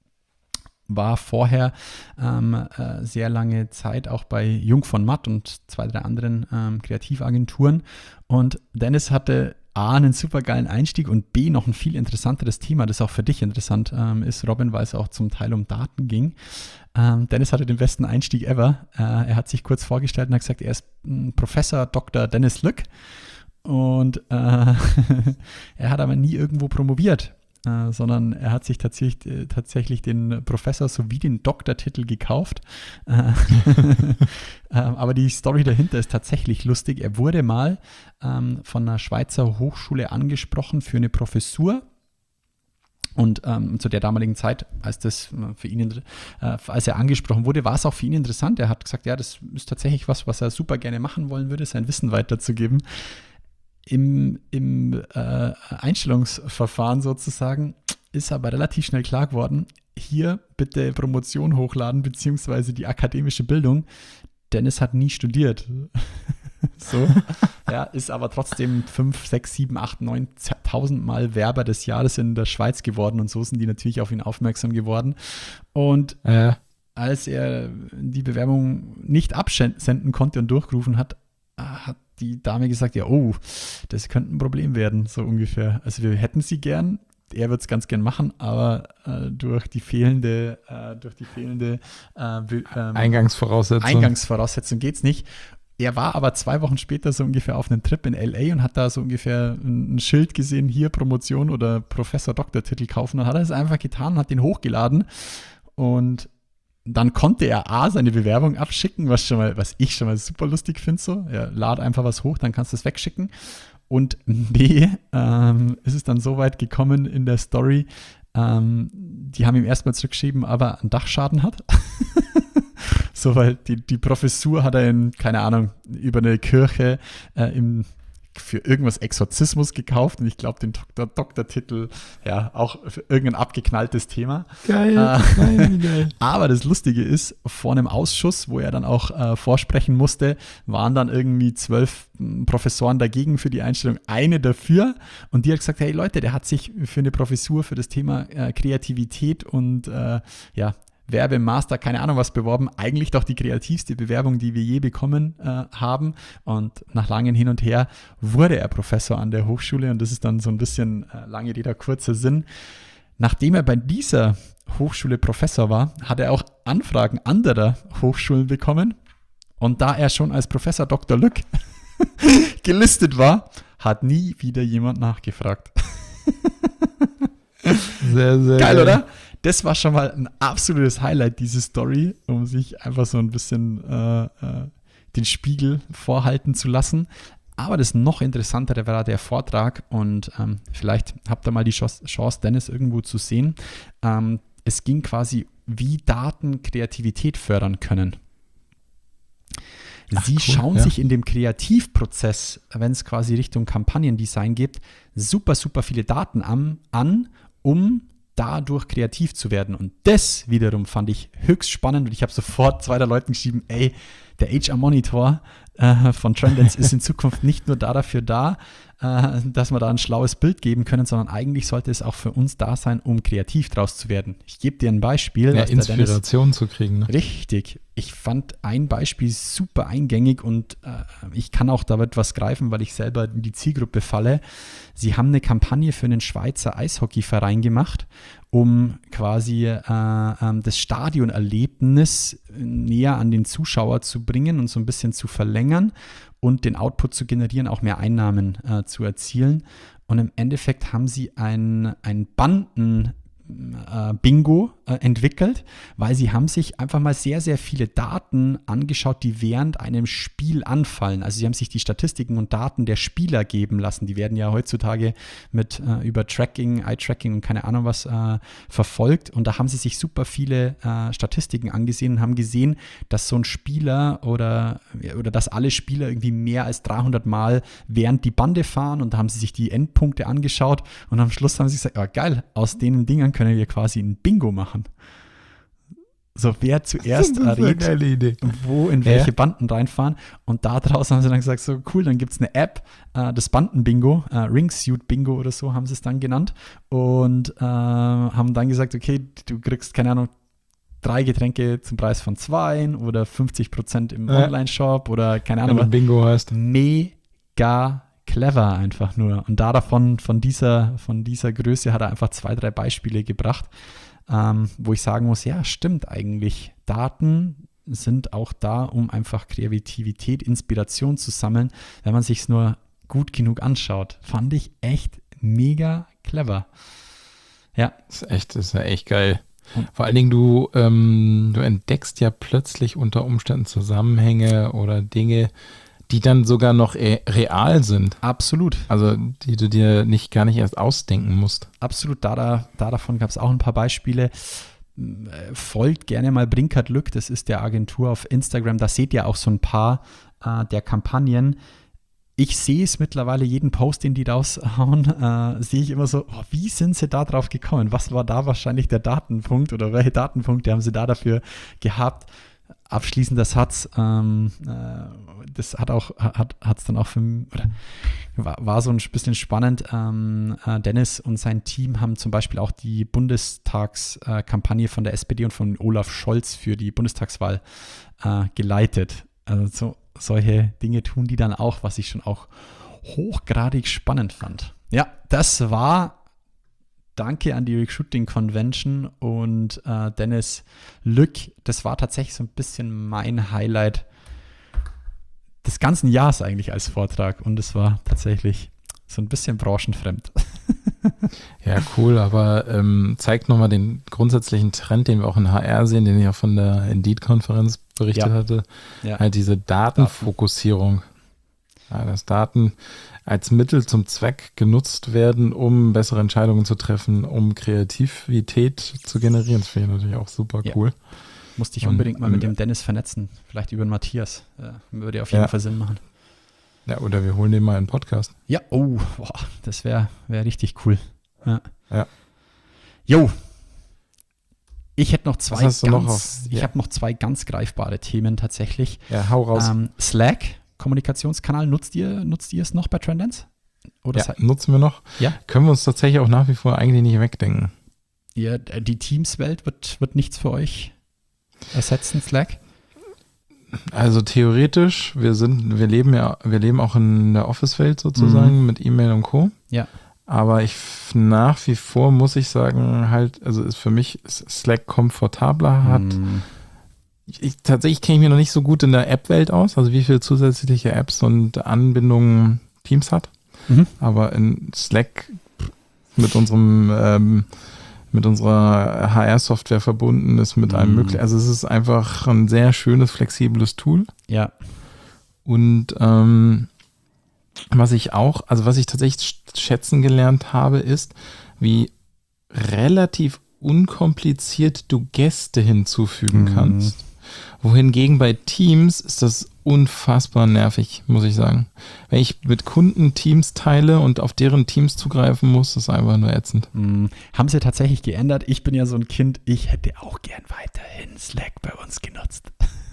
War vorher ähm, äh, sehr lange Zeit auch bei Jung von Matt und zwei, drei anderen ähm, Kreativagenturen. Und Dennis hatte A, einen super geilen Einstieg und B, noch ein viel interessanteres Thema, das auch für dich interessant ähm, ist, Robin, weil es auch zum Teil um Daten ging. Ähm, Dennis hatte den besten Einstieg ever. Äh, er hat sich kurz vorgestellt und hat gesagt, er ist m, Professor Doktor Dennis Lück. Und äh, er hat aber nie irgendwo promoviert. Uh, sondern er hat sich tatsächlich, äh, tatsächlich den Professor sowie den Doktortitel gekauft. Uh, äh, aber die Story dahinter ist tatsächlich lustig. Er wurde mal ähm, von einer Schweizer Hochschule angesprochen für eine Professur. Und ähm, zu der damaligen Zeit, als das für ihn, äh, als er angesprochen wurde, war es auch für ihn interessant. Er hat gesagt, ja, das ist tatsächlich was, was er super gerne machen wollen würde, sein Wissen weiterzugeben. Im, im äh, Einstellungsverfahren sozusagen ist aber relativ schnell klar geworden, hier bitte Promotion hochladen, beziehungsweise die akademische Bildung. Dennis hat nie studiert. So, ja, ist aber trotzdem fünf, sechs, sieben, acht, neuntausend Mal Werber des Jahres in der Schweiz geworden, und so sind die natürlich auf ihn aufmerksam geworden. Und Äh, als er die Bewerbung nicht absenden konnte und durchgerufen hat, hat die Dame gesagt, ja, oh, das könnte ein Problem werden, so ungefähr. Also wir hätten sie gern, er wird es ganz gern machen, aber äh, durch die fehlende, äh, durch die fehlende äh, ähm, Eingangsvoraussetzung. Eingangsvoraussetzung geht es nicht. Er war aber zwei Wochen später so ungefähr auf einem Trip in L A und hat da so ungefähr ein, ein Schild gesehen, hier Promotion oder Professor-Doktortitel kaufen. Dann hat er es einfach getan und hat den hochgeladen, und dann konnte er A, seine Bewerbung abschicken, was schon mal, was ich schon mal super lustig finde, so. Ja, lad einfach was hoch, dann kannst du es wegschicken. Und B, ähm, ist es dann so weit gekommen in der Story, ähm, die haben ihm erstmal zurückgeschrieben, aber einen Dachschaden hat. So, weil die, die Professur hat er in, keine Ahnung, über eine Kirche äh, im für irgendwas Exorzismus gekauft, und ich glaube den Doktor, Doktortitel, ja, auch für irgendein abgeknalltes Thema. Geil, äh, geil, geil. Aber das Lustige ist, vor einem Ausschuss, wo er dann auch äh, vorsprechen musste, waren dann irgendwie zwölf m, Professoren dagegen für die Einstellung, eine dafür, und die hat gesagt, hey Leute, der hat sich für eine Professur für das Thema äh, Kreativität und äh, ja, Werbemaster, keine Ahnung was beworben, eigentlich doch die kreativste Bewerbung, die wir je bekommen äh, haben, und nach langem Hin und Her wurde er Professor an der Hochschule, und das ist dann so ein bisschen äh, lange Rede, kurzer Sinn. Nachdem er bei dieser Hochschule Professor war, hat er auch Anfragen anderer Hochschulen bekommen, und da er schon als Professor Doktor Lück gelistet war, hat nie wieder jemand nachgefragt. Sehr, sehr geil, oder? Das war schon mal ein absolutes Highlight, diese Story, um sich einfach so ein bisschen äh, äh, den Spiegel vorhalten zu lassen. Aber das noch interessantere war der Vortrag, und ähm, vielleicht habt ihr mal die Chance, Dennis irgendwo zu sehen. Ähm, es ging quasi, wie Daten Kreativität fördern können. Ach, Sie cool, schauen ja. sich in dem Kreativprozess, wenn es quasi Richtung Kampagnendesign geht, super, super viele Daten an, an um dadurch kreativ zu werden. Und das wiederum fand ich höchst spannend, und ich habe sofort zwei der Leuten geschrieben, ey, der H R-Monitor äh, von Trendance ist in Zukunft nicht nur da dafür da, äh, dass wir da ein schlaues Bild geben können, sondern eigentlich sollte es auch für uns da sein, um kreativ draus zu werden. Ich gebe dir ein Beispiel. Ja, Inspiration Dennis, zu kriegen. Ne? Richtig. Ich fand ein Beispiel super eingängig und äh, ich kann auch damit was greifen, weil ich selber in die Zielgruppe falle. Sie haben eine Kampagne für einen Schweizer Eishockeyverein gemacht, um quasi äh, äh, das Stadionerlebnis näher an den Zuschauer zu bringen und so ein bisschen zu verlängern und den Output zu generieren, auch mehr Einnahmen äh, zu erzielen. Und im Endeffekt haben sie ein, ein Banden Äh, Bingo äh, entwickelt, weil sie haben sich einfach mal sehr, sehr viele Daten angeschaut, die während einem Spiel anfallen. Also sie haben sich die Statistiken und Daten der Spieler geben lassen. Die werden ja heutzutage mit äh, über Tracking, Eye-Tracking und keine Ahnung was äh, verfolgt. Und da haben sie sich super viele äh, Statistiken angesehen und haben gesehen, dass so ein Spieler oder, oder dass alle Spieler irgendwie mehr als dreihundert Mal während die Bande fahren, und da haben sie sich die Endpunkte angeschaut und am Schluss haben sie gesagt, oh, geil, aus den Dingern können wir quasi ein Bingo machen. So, wer zuerst errät, wo in welche ja. Banden reinfahren. Und da draußen haben sie dann gesagt, so cool, dann gibt es eine App, äh, das Bandenbingo, äh, Ringsuit Bingo oder so haben sie es dann genannt. Und äh, haben dann gesagt, okay, du kriegst, keine Ahnung, drei Getränke zum Preis von zwei oder fünfzig Prozent im ja. Online-Shop oder keine Ahnung. Wenn du Bingo hast. Mega clever einfach nur. Und da davon, von dieser, von dieser Größe hat er einfach zwei, drei Beispiele gebracht, ähm, wo ich sagen muss, ja, stimmt eigentlich. Daten sind auch da, um einfach Kreativität, Inspiration zu sammeln, wenn man sich es nur gut genug anschaut. Fand ich echt mega clever. Ja. Das ist echt, das ist ja echt geil. Vor allen Dingen, du, ähm, du entdeckst ja plötzlich unter Umständen Zusammenhänge oder Dinge, die dann sogar noch real sind. Absolut. Also die du dir nicht gar nicht erst ausdenken musst. Absolut. Da, da, da davon gab es auch ein paar Beispiele. Folgt gerne mal Brinkert Lück, das ist der Agentur auf Instagram. Da seht ihr auch so ein paar äh, der Kampagnen. Ich sehe es mittlerweile, jeden Post, den die raushauen, äh, sehe ich immer so, oh, wie sind sie da drauf gekommen? Was war da wahrscheinlich der Datenpunkt oder welche Datenpunkte haben sie da dafür gehabt? Abschließender Satz, ähm, äh, das hat auch, hat es dann auch für oder war, war so ein bisschen spannend. Ähm, äh, Dennis und sein Team haben zum Beispiel auch die Bundestagskampagne äh, von der S P D und von Olaf Scholz für die Bundestagswahl äh, geleitet. Also so, solche Dinge tun die dann auch, was ich schon auch hochgradig spannend fand. Ja, das war Danke an die Recruiting Convention und äh, Dennis Lück. Das war tatsächlich so ein bisschen mein Highlight des ganzen Jahres eigentlich als Vortrag. Und es war tatsächlich so ein bisschen branchenfremd. Ja, cool, aber ähm, zeigt nochmal den grundsätzlichen Trend, den wir auch in H R sehen, den ich auch von der Indeed-Konferenz berichtet ja. hatte. Ja. Halt diese Datenfokussierung. Ja, dass Daten als Mittel zum Zweck genutzt werden, um bessere Entscheidungen zu treffen, um Kreativität zu generieren. Das finde ich natürlich auch super cool. Ja. Musste ich unbedingt Und, mal mit dem Dennis vernetzen. Vielleicht über den Matthias. Ja, würde auf jeden ja. Fall Sinn machen. Ja, oder wir holen den mal in den Podcast. Ja, oh, boah, das wäre wär richtig cool. Ja. Ja. Jo. Ich hätte noch zwei ganz, noch auf, ich ja. habe noch zwei ganz greifbare Themen tatsächlich. Ja, hau raus. Ähm, Slack, Kommunikationskanal, nutzt ihr, nutzt ihr es noch bei Trendance? Oder ja, nutzen wir noch. Ja. Können wir uns tatsächlich auch nach wie vor eigentlich nicht wegdenken. Ja, die Teams-Welt wird, wird nichts für euch ersetzen, Slack? Also theoretisch, wir sind, wir leben ja, wir leben auch in der Office-Welt sozusagen mhm. mit E-Mail und Co. Ja. Aber ich nach wie vor muss ich sagen, halt, also ist für mich ist Slack komfortabler, hat mhm. ich, tatsächlich kenne ich mich noch nicht so gut in der App-Welt aus, also wie viele zusätzliche Apps und Anbindungen Teams hat. Mhm. Aber in Slack mit unserem ähm, mit unserer H R-Software verbunden ist mit mhm. allem möglichen. Also es ist einfach ein sehr schönes, flexibles Tool. Ja. Und ähm, was ich auch, also was ich tatsächlich schätzen gelernt habe, ist, wie relativ unkompliziert du Gäste hinzufügen mhm. kannst. Wohingegen bei Teams ist das unfassbar nervig, muss ich sagen. Wenn ich mit Kunden Teams teile und auf deren Teams zugreifen muss, ist das einfach nur ätzend. Mm, haben sie tatsächlich geändert. Ich bin ja so ein Kind, ich hätte auch gern weiterhin Slack bei uns genutzt.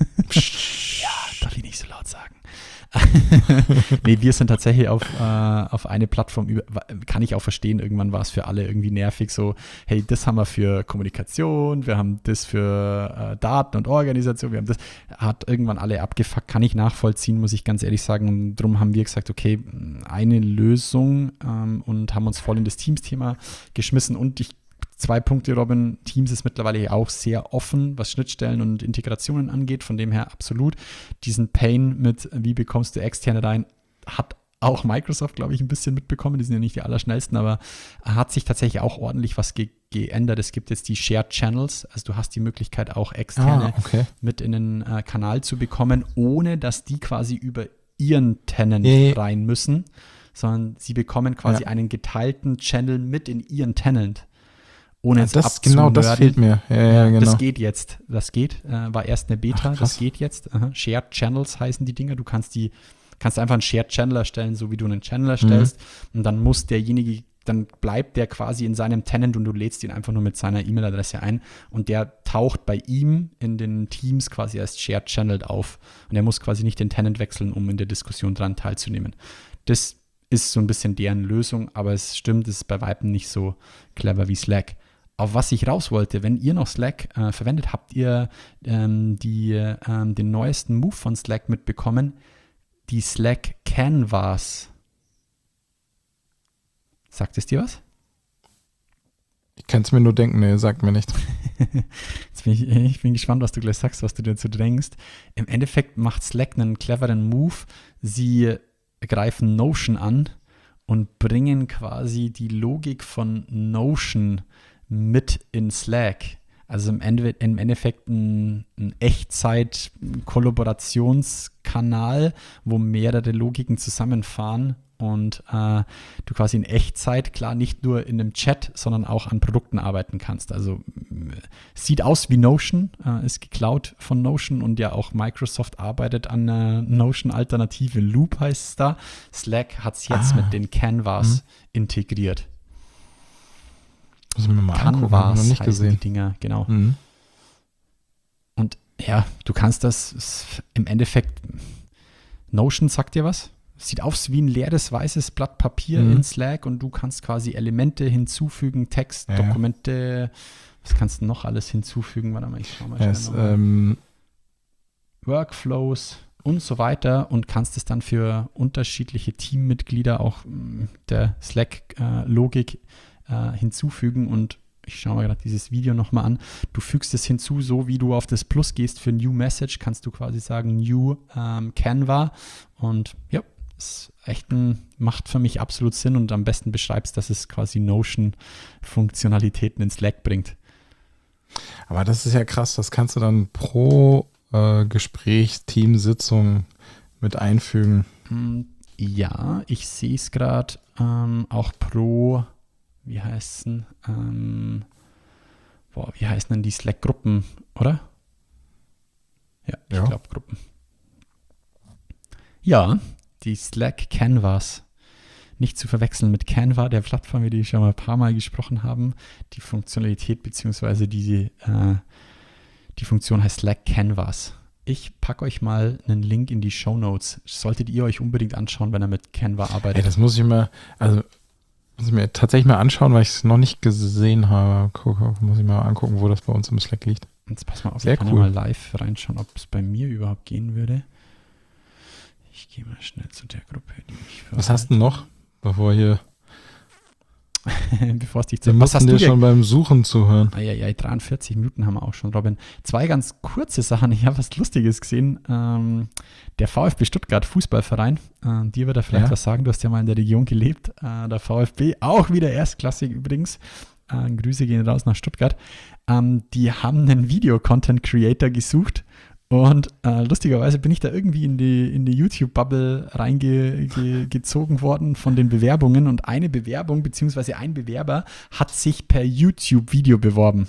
Ja, darf ich nicht so laut sagen. Nee, wir sind tatsächlich auf, äh, auf eine Plattform, über, kann ich auch verstehen, irgendwann war es für alle irgendwie nervig, so, hey, das haben wir für Kommunikation, wir haben das für äh, Daten und Organisation, wir haben das, hat irgendwann alle abgefuckt, kann ich nachvollziehen, muss ich ganz ehrlich sagen, und darum haben wir gesagt, okay, eine Lösung ähm, und haben uns voll in das Teams-Thema geschmissen und ich Zwei Punkte, Robin. Teams ist mittlerweile auch sehr offen, was Schnittstellen und Integrationen angeht. Von dem her absolut. Diesen Pain mit, wie bekommst du externe rein, hat auch Microsoft, glaube ich, ein bisschen mitbekommen. Die sind ja nicht die allerschnellsten, aber hat sich tatsächlich auch ordentlich was ge- geändert. Es gibt jetzt die Shared Channels. Also du hast die Möglichkeit, auch externe ah, okay. mit in den äh, Kanal zu bekommen, ohne dass die quasi über ihren Tenant yeah. rein müssen, sondern sie bekommen quasi ja. einen geteilten Channel mit in ihren Tenant. Ohne jetzt das, genau, das fehlt mir. Ja, ja, genau. Das geht jetzt. Das geht. Äh, war erst eine Beta. Ach, das geht jetzt. Aha. Shared Channels heißen die Dinger. Du kannst die, kannst einfach einen Shared Channel erstellen, so wie du einen Channel erstellst. Mhm. Und dann muss derjenige, dann bleibt der quasi in seinem Tenant und du lädst ihn einfach nur mit seiner E-Mail-Adresse ein. Und der taucht bei ihm in den Teams quasi als Shared Channel auf. Und er muss quasi nicht den Tenant wechseln, um in der Diskussion dran teilzunehmen. Das ist so ein bisschen deren Lösung, aber es stimmt, es ist bei Weitem nicht so clever wie Slack. Auf was ich raus wollte, wenn ihr noch Slack äh, verwendet, habt ihr ähm, die, ähm, den neuesten Move von Slack mitbekommen, die Slack Canvas. Sagt es dir was? Ich kann es mir nur denken, nee, sagt mir nicht. Jetzt bin ich, ich bin gespannt, was du gleich sagst, was du dazu denkst. Im Endeffekt macht Slack einen cleveren Move. Sie greifen Notion an und bringen quasi die Logik von Notion mit in Slack. Also im, Ende, im Endeffekt ein, ein Echtzeit-Kollaborationskanal, wo mehrere Logiken zusammenfahren und äh, du quasi in Echtzeit, klar, nicht nur in einem Chat, sondern auch an Produkten arbeiten kannst. Also sieht aus wie Notion, äh, ist geklaut von Notion und ja auch Microsoft arbeitet an einer Notion-Alternative. Loop heißt es da. Slack hat es jetzt ah. mit den Canvas mhm. integriert. Muss ich mir mal angucken, Canvas noch nicht heißen gesehen. Die Dinger, genau. Mhm. Und ja, du kannst das im Endeffekt, Notion sagt dir was? Sieht aus wie ein leeres weißes Blatt Papier mhm. in Slack und du kannst quasi Elemente hinzufügen, Text, ja. Dokumente, was kannst du noch alles hinzufügen? Warte mal, ich schau mal. Es, ähm, Workflows und so weiter und kannst es dann für unterschiedliche Teammitglieder auch mh, der Slack-Logik äh, hinzufügen und ich schaue mir gerade dieses Video nochmal an. Du fügst es hinzu, so wie du auf das Plus gehst für New Message, kannst du quasi sagen New ähm, Canva und ja, ist echt ein, macht für mich absolut Sinn und am besten beschreibst, dass es quasi Notion-Funktionalitäten in Slack bringt. Aber das ist ja krass, das kannst du dann pro äh, Gespräch, Teamsitzung mit einfügen. Ja, ich sehe es gerade ähm, auch pro Wie heißen, ähm, boah, wie heißen denn die Slack-Gruppen, oder? Ja, ich ja. glaube Gruppen. Ja, die Slack Canvas. Nicht zu verwechseln mit Canva, der Plattform, über die wir schon mal ein paar Mal gesprochen haben. Die Funktionalität bzw. die, äh, die Funktion heißt Slack Canvas. Ich packe euch mal einen Link in die Shownotes. Solltet ihr euch unbedingt anschauen, wenn ihr mit Canva arbeitet. Ey, das muss ich mal, also muss ich mir tatsächlich mal anschauen, weil ich es noch nicht gesehen habe. Guck, muss ich mal angucken, wo das bei uns im Slack liegt. Jetzt pass mal auf, Sehr ich kann cool. ja mal live reinschauen, ob es bei mir überhaupt gehen würde. Ich gehe mal schnell zu der Gruppe, die ich Was hast du noch, bevor hier... Bevor es dich Wir zu... Was hast dir du dir schon beim Suchen zuhören? Ah, ja, ja, dreiundvierzig Minuten haben wir auch schon, Robin. Zwei ganz kurze Sachen. Ich habe was Lustiges gesehen. Ähm, der VfB Stuttgart, Fußballverein, äh, dir wird er vielleicht Ja. was sagen. Du hast ja mal in der Region gelebt. Äh, der VfB, auch wieder erstklassig übrigens. Äh, Grüße gehen raus nach Stuttgart. Ähm, die haben einen Video-Content-Creator gesucht. Und äh, lustigerweise bin ich da irgendwie in die, in die YouTube-Bubble reingezogen ge, worden von den Bewerbungen. Und eine Bewerbung beziehungsweise ein Bewerber hat sich per YouTube-Video beworben.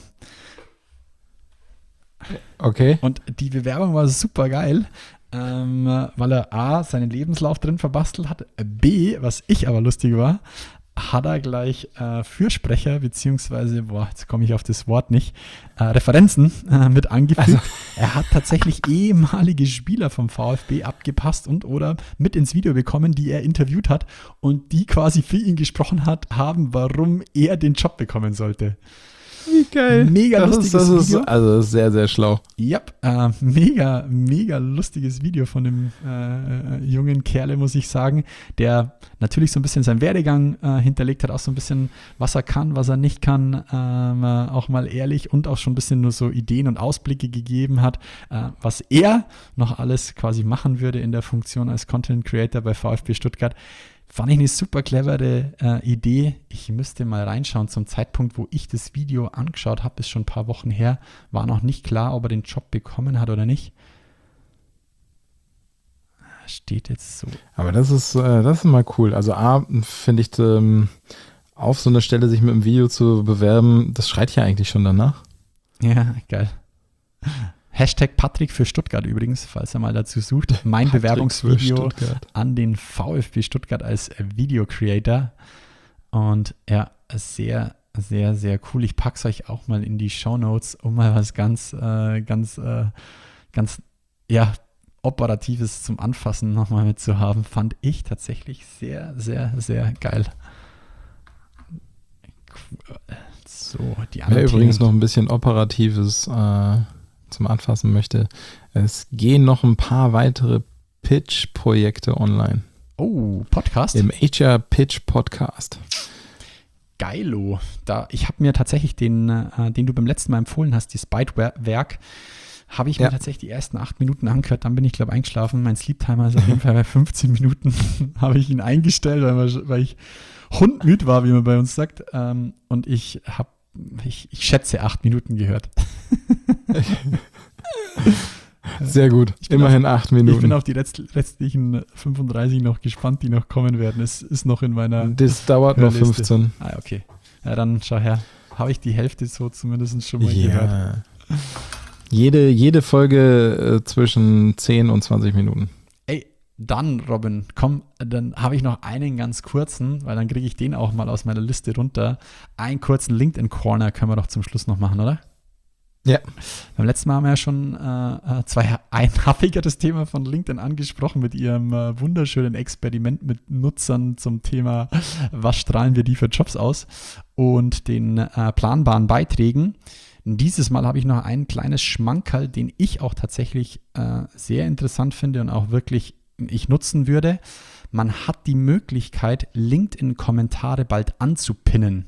Okay. Und die Bewerbung war super geil, ähm, weil er A, seinen Lebenslauf drin verbastelt hat, B, was ich aber lustig war, hat er gleich äh, Fürsprecher, beziehungsweise, boah, jetzt komme ich auf das Wort nicht, äh, Referenzen äh, mit angefügt. Er hat tatsächlich ehemalige Spieler vom VfB abgepasst und oder mit ins Video bekommen, die er interviewt hat und die quasi für ihn gesprochen hat, haben, warum er den Job bekommen sollte. Wie geil. Mega das lustiges ist, das Video. Ist, also das ist sehr, sehr schlau. Ja, yep, äh, mega, mega lustiges Video von dem äh, jungen Kerle, muss ich sagen, der natürlich so ein bisschen seinen Werdegang äh, hinterlegt hat, auch so ein bisschen, was er kann, was er nicht kann, ähm, äh, auch mal ehrlich und auch schon ein bisschen nur so Ideen und Ausblicke gegeben hat, äh, was er noch alles quasi machen würde in der Funktion als Content Creator bei VfB Stuttgart. Fand ich eine super clevere äh, Idee. Ich müsste mal reinschauen. Zum Zeitpunkt, wo ich das Video angeschaut habe, ist schon ein paar Wochen her, war noch nicht klar, ob er den Job bekommen hat oder nicht. Steht jetzt so. Aber das ist, äh, das ist mal cool. Also A, finde ich, ähm, auf so eine Stelle sich mit einem Video zu bewerben, das schreit ja eigentlich schon danach. Ja, geil. Hashtag Patrick für Stuttgart übrigens, falls er mal dazu sucht. Mein Patrick Bewerbungsvideo an den VfB Stuttgart als Video Creator. Und ja, sehr, sehr, sehr cool. Ich packe es euch auch mal in die Shownotes, um mal was ganz, äh, ganz, äh, ganz, ja, Operatives zum Anfassen nochmal mitzuhaben. Fand ich tatsächlich sehr, sehr, sehr geil. So, die anderen Wer übrigens Themen. noch ein bisschen Operatives äh, zum Anfassen möchte, es gehen noch ein paar weitere Pitch-Projekte online. Oh, Podcast? Im H R Pitch Podcast. Geilo. Da, ich habe mir tatsächlich den, äh, den du beim letzten Mal empfohlen hast, das Byte-Werk, habe ich Ja. mir tatsächlich die ersten acht Minuten angehört. Dann bin ich, glaube ich, eingeschlafen. Mein Sleep-Timer ist auf jeden Fall bei fünfzehn Minuten. habe ich ihn eingestellt, weil, weil ich hundmüde war, wie man bei uns sagt. Ähm, und ich habe, ich, ich schätze, acht Minuten gehört. Sehr gut. Ich bin Immerhin acht Minuten. Ich bin auf die letzt, restlichen fünfunddreißig noch gespannt, die noch kommen werden. Es ist noch in meiner Das dauert noch Hörliste. fünfzehn. Ah, okay. Ja, dann schau her. Habe ich die Hälfte so zumindest schon mal gehört. Ja. Jede, jede Folge äh, zwischen zehn und zwanzig Minuten. Ey, dann, Robin, komm, dann habe ich noch einen ganz kurzen, weil dann kriege ich den auch mal aus meiner Liste runter. Einen kurzen LinkedIn-Corner können wir doch zum Schluss noch machen, oder? Ja. Beim letzten Mal haben wir ja schon äh, zwei einhaffiger das Thema von LinkedIn angesprochen mit ihrem äh, wunderschönen Experiment mit Nutzern zum Thema, was strahlen wir die für Jobs aus und den äh, planbaren Beiträgen. Dieses Mal habe ich noch ein kleines Schmankerl, den ich auch tatsächlich äh, sehr interessant finde und auch wirklich ich nutzen würde. Man hat die Möglichkeit, LinkedIn-Kommentare bald anzupinnen.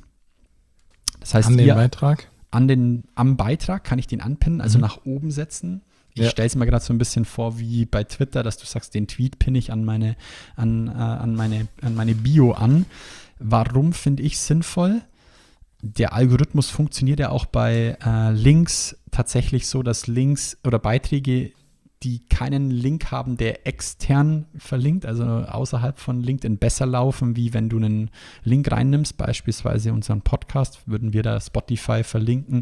Das heißt, An den hier Beitrag? an den, am Beitrag kann ich den anpinnen, also Mhm. nach oben setzen. Ich Ja. stelle es mir gerade so ein bisschen vor wie bei Twitter, dass du sagst, den Tweet pinne ich an meine, an, äh, an meine, an meine Bio an. Warum finde ich sinnvoll? Der Algorithmus funktioniert ja auch bei äh, Links tatsächlich so, dass Links oder Beiträge, die keinen Link haben, der extern verlinkt, also außerhalb von LinkedIn besser laufen, wie wenn du einen Link reinnimmst, beispielsweise unseren Podcast, würden wir da Spotify verlinken,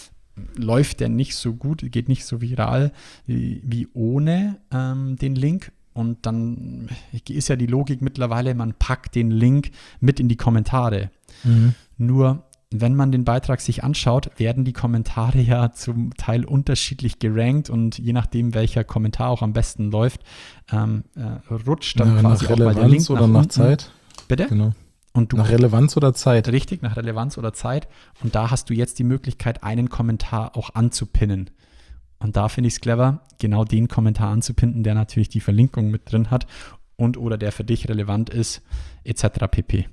läuft der nicht so gut, geht nicht so viral wie, wie ohne ähm, den Link. Und dann ist ja die Logik mittlerweile, man packt den Link mit in die Kommentare. Mhm. Nur wenn man den Beitrag sich anschaut, werden die Kommentare ja zum Teil unterschiedlich gerankt und je nachdem, welcher Kommentar auch am besten läuft, ähm, äh, rutscht dann Ja, quasi nach auch mal der Link Relevanz oder nach unten. Zeit? Bitte? Genau. Und du Nach Relevanz oder Zeit? Richtig, nach Relevanz oder Zeit. Und da hast du jetzt die Möglichkeit, einen Kommentar auch anzupinnen. Und da finde ich es clever, genau den Kommentar anzupinnen, der natürlich die Verlinkung mit drin hat und oder der für dich relevant ist, et cetera pp.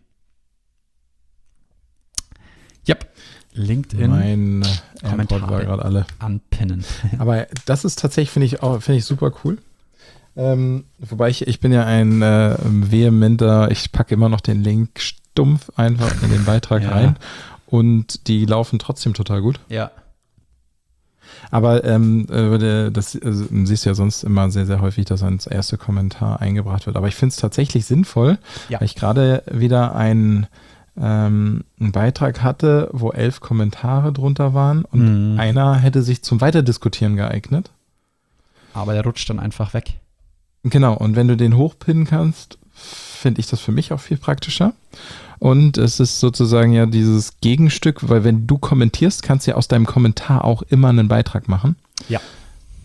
Yep. LinkedIn Mein äh, Kommentare. AirPod war gerade alle. anpinnen. Aber das ist tatsächlich, finde ich, auch, finde ich super cool. Ähm, wobei ich, ich bin ja ein äh, vehementer, ich packe immer noch den Link stumpf einfach in den Beitrag Ja. rein und die laufen trotzdem total gut. Ja. Aber ähm, äh, das also, siehst du ja sonst immer sehr, sehr häufig, dass ans erste Kommentar eingebracht wird. Aber ich finde es tatsächlich sinnvoll, Ja. weil ich gerade wieder einen, ähm, einen Beitrag hatte, wo elf Kommentare drunter waren und Mhm. einer hätte sich zum Weiterdiskutieren geeignet. Aber der rutscht dann einfach weg. Genau, und wenn du den hochpinnen kannst, finde ich das für mich auch viel praktischer. Und es ist sozusagen ja dieses Gegenstück, weil wenn du kommentierst, kannst du ja aus deinem Kommentar auch immer einen Beitrag machen. Ja.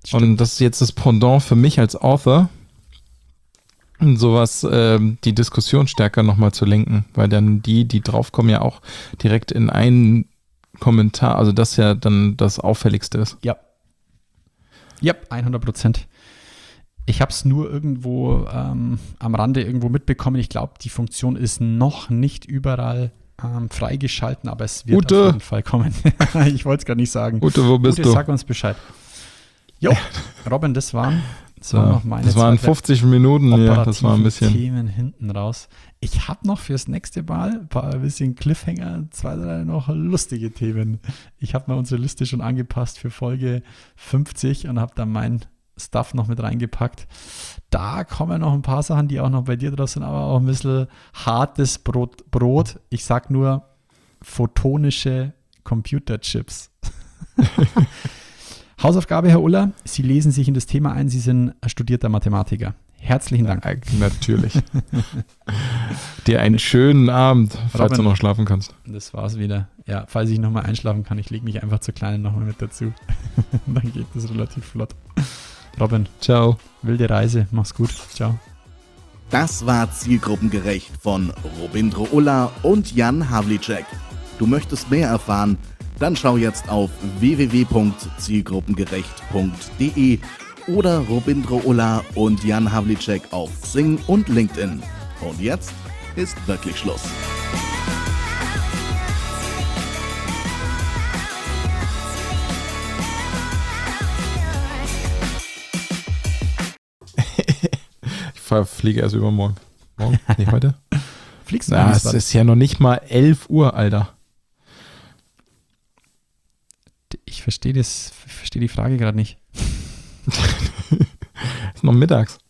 Stimmt. Und das ist jetzt das Pendant für mich als Author, sowas, ähm, die Diskussion stärker nochmal zu lenken, weil dann die, die draufkommen, ja auch direkt in einen Kommentar, also das ja dann das Auffälligste ist. Ja. Ja, hundert Prozent. Ich habe es nur irgendwo ähm, am Rande irgendwo mitbekommen. Ich glaube, die Funktion ist noch nicht überall ähm, freigeschalten, aber es wird Ute. auf jeden Fall kommen. Ich wollte es gar nicht sagen. Ute, wo bist Ute, du? sag uns Bescheid. Jo, Robin, das waren, das waren Ja, noch meine das waren zwei, fünfzig Minuten, ja, das war ein operativen bisschen. Themen hinten raus. Ich habe noch fürs nächste Mal ein paar ein bisschen Cliffhanger, zwei, drei noch lustige Themen. Ich habe mal unsere Liste schon angepasst für Folge fünfzig und habe dann mein Stuff noch mit reingepackt. Da kommen noch ein paar Sachen, die auch noch bei dir drauf sind, aber auch ein bisschen hartes Brot. Brot. Ich sag nur photonische Computerchips. Hausaufgabe, Herr Uller, Sie lesen sich in das Thema ein, Sie sind studierter Mathematiker. Herzlichen Dank. Ja, natürlich. Dir einen schönen Abend, falls Robin, du noch schlafen kannst. Das war's wieder. Ja, falls ich nochmal einschlafen kann, ich lege mich einfach zur Kleinen nochmal mit dazu. Dann geht das relativ flott. Robin, Ciao. wilde Reise, mach's gut. Ciao. Das war Zielgruppengerecht von Robindro Ulla und Jan Havlicek. Du möchtest mehr erfahren? Dann schau jetzt auf w w w punkt zielgruppengerecht punkt d e oder Robindro Ulla und Jan Havlicek auf Xing und LinkedIn. Und jetzt ist wirklich Schluss. Ich fliege erst übermorgen. Morgen? Nee, heute? Fliegst du? Na, es ist ja noch nicht mal elf Uhr, Alter. Ich verstehe das, verstehe die Frage gerade nicht. Ist noch mittags.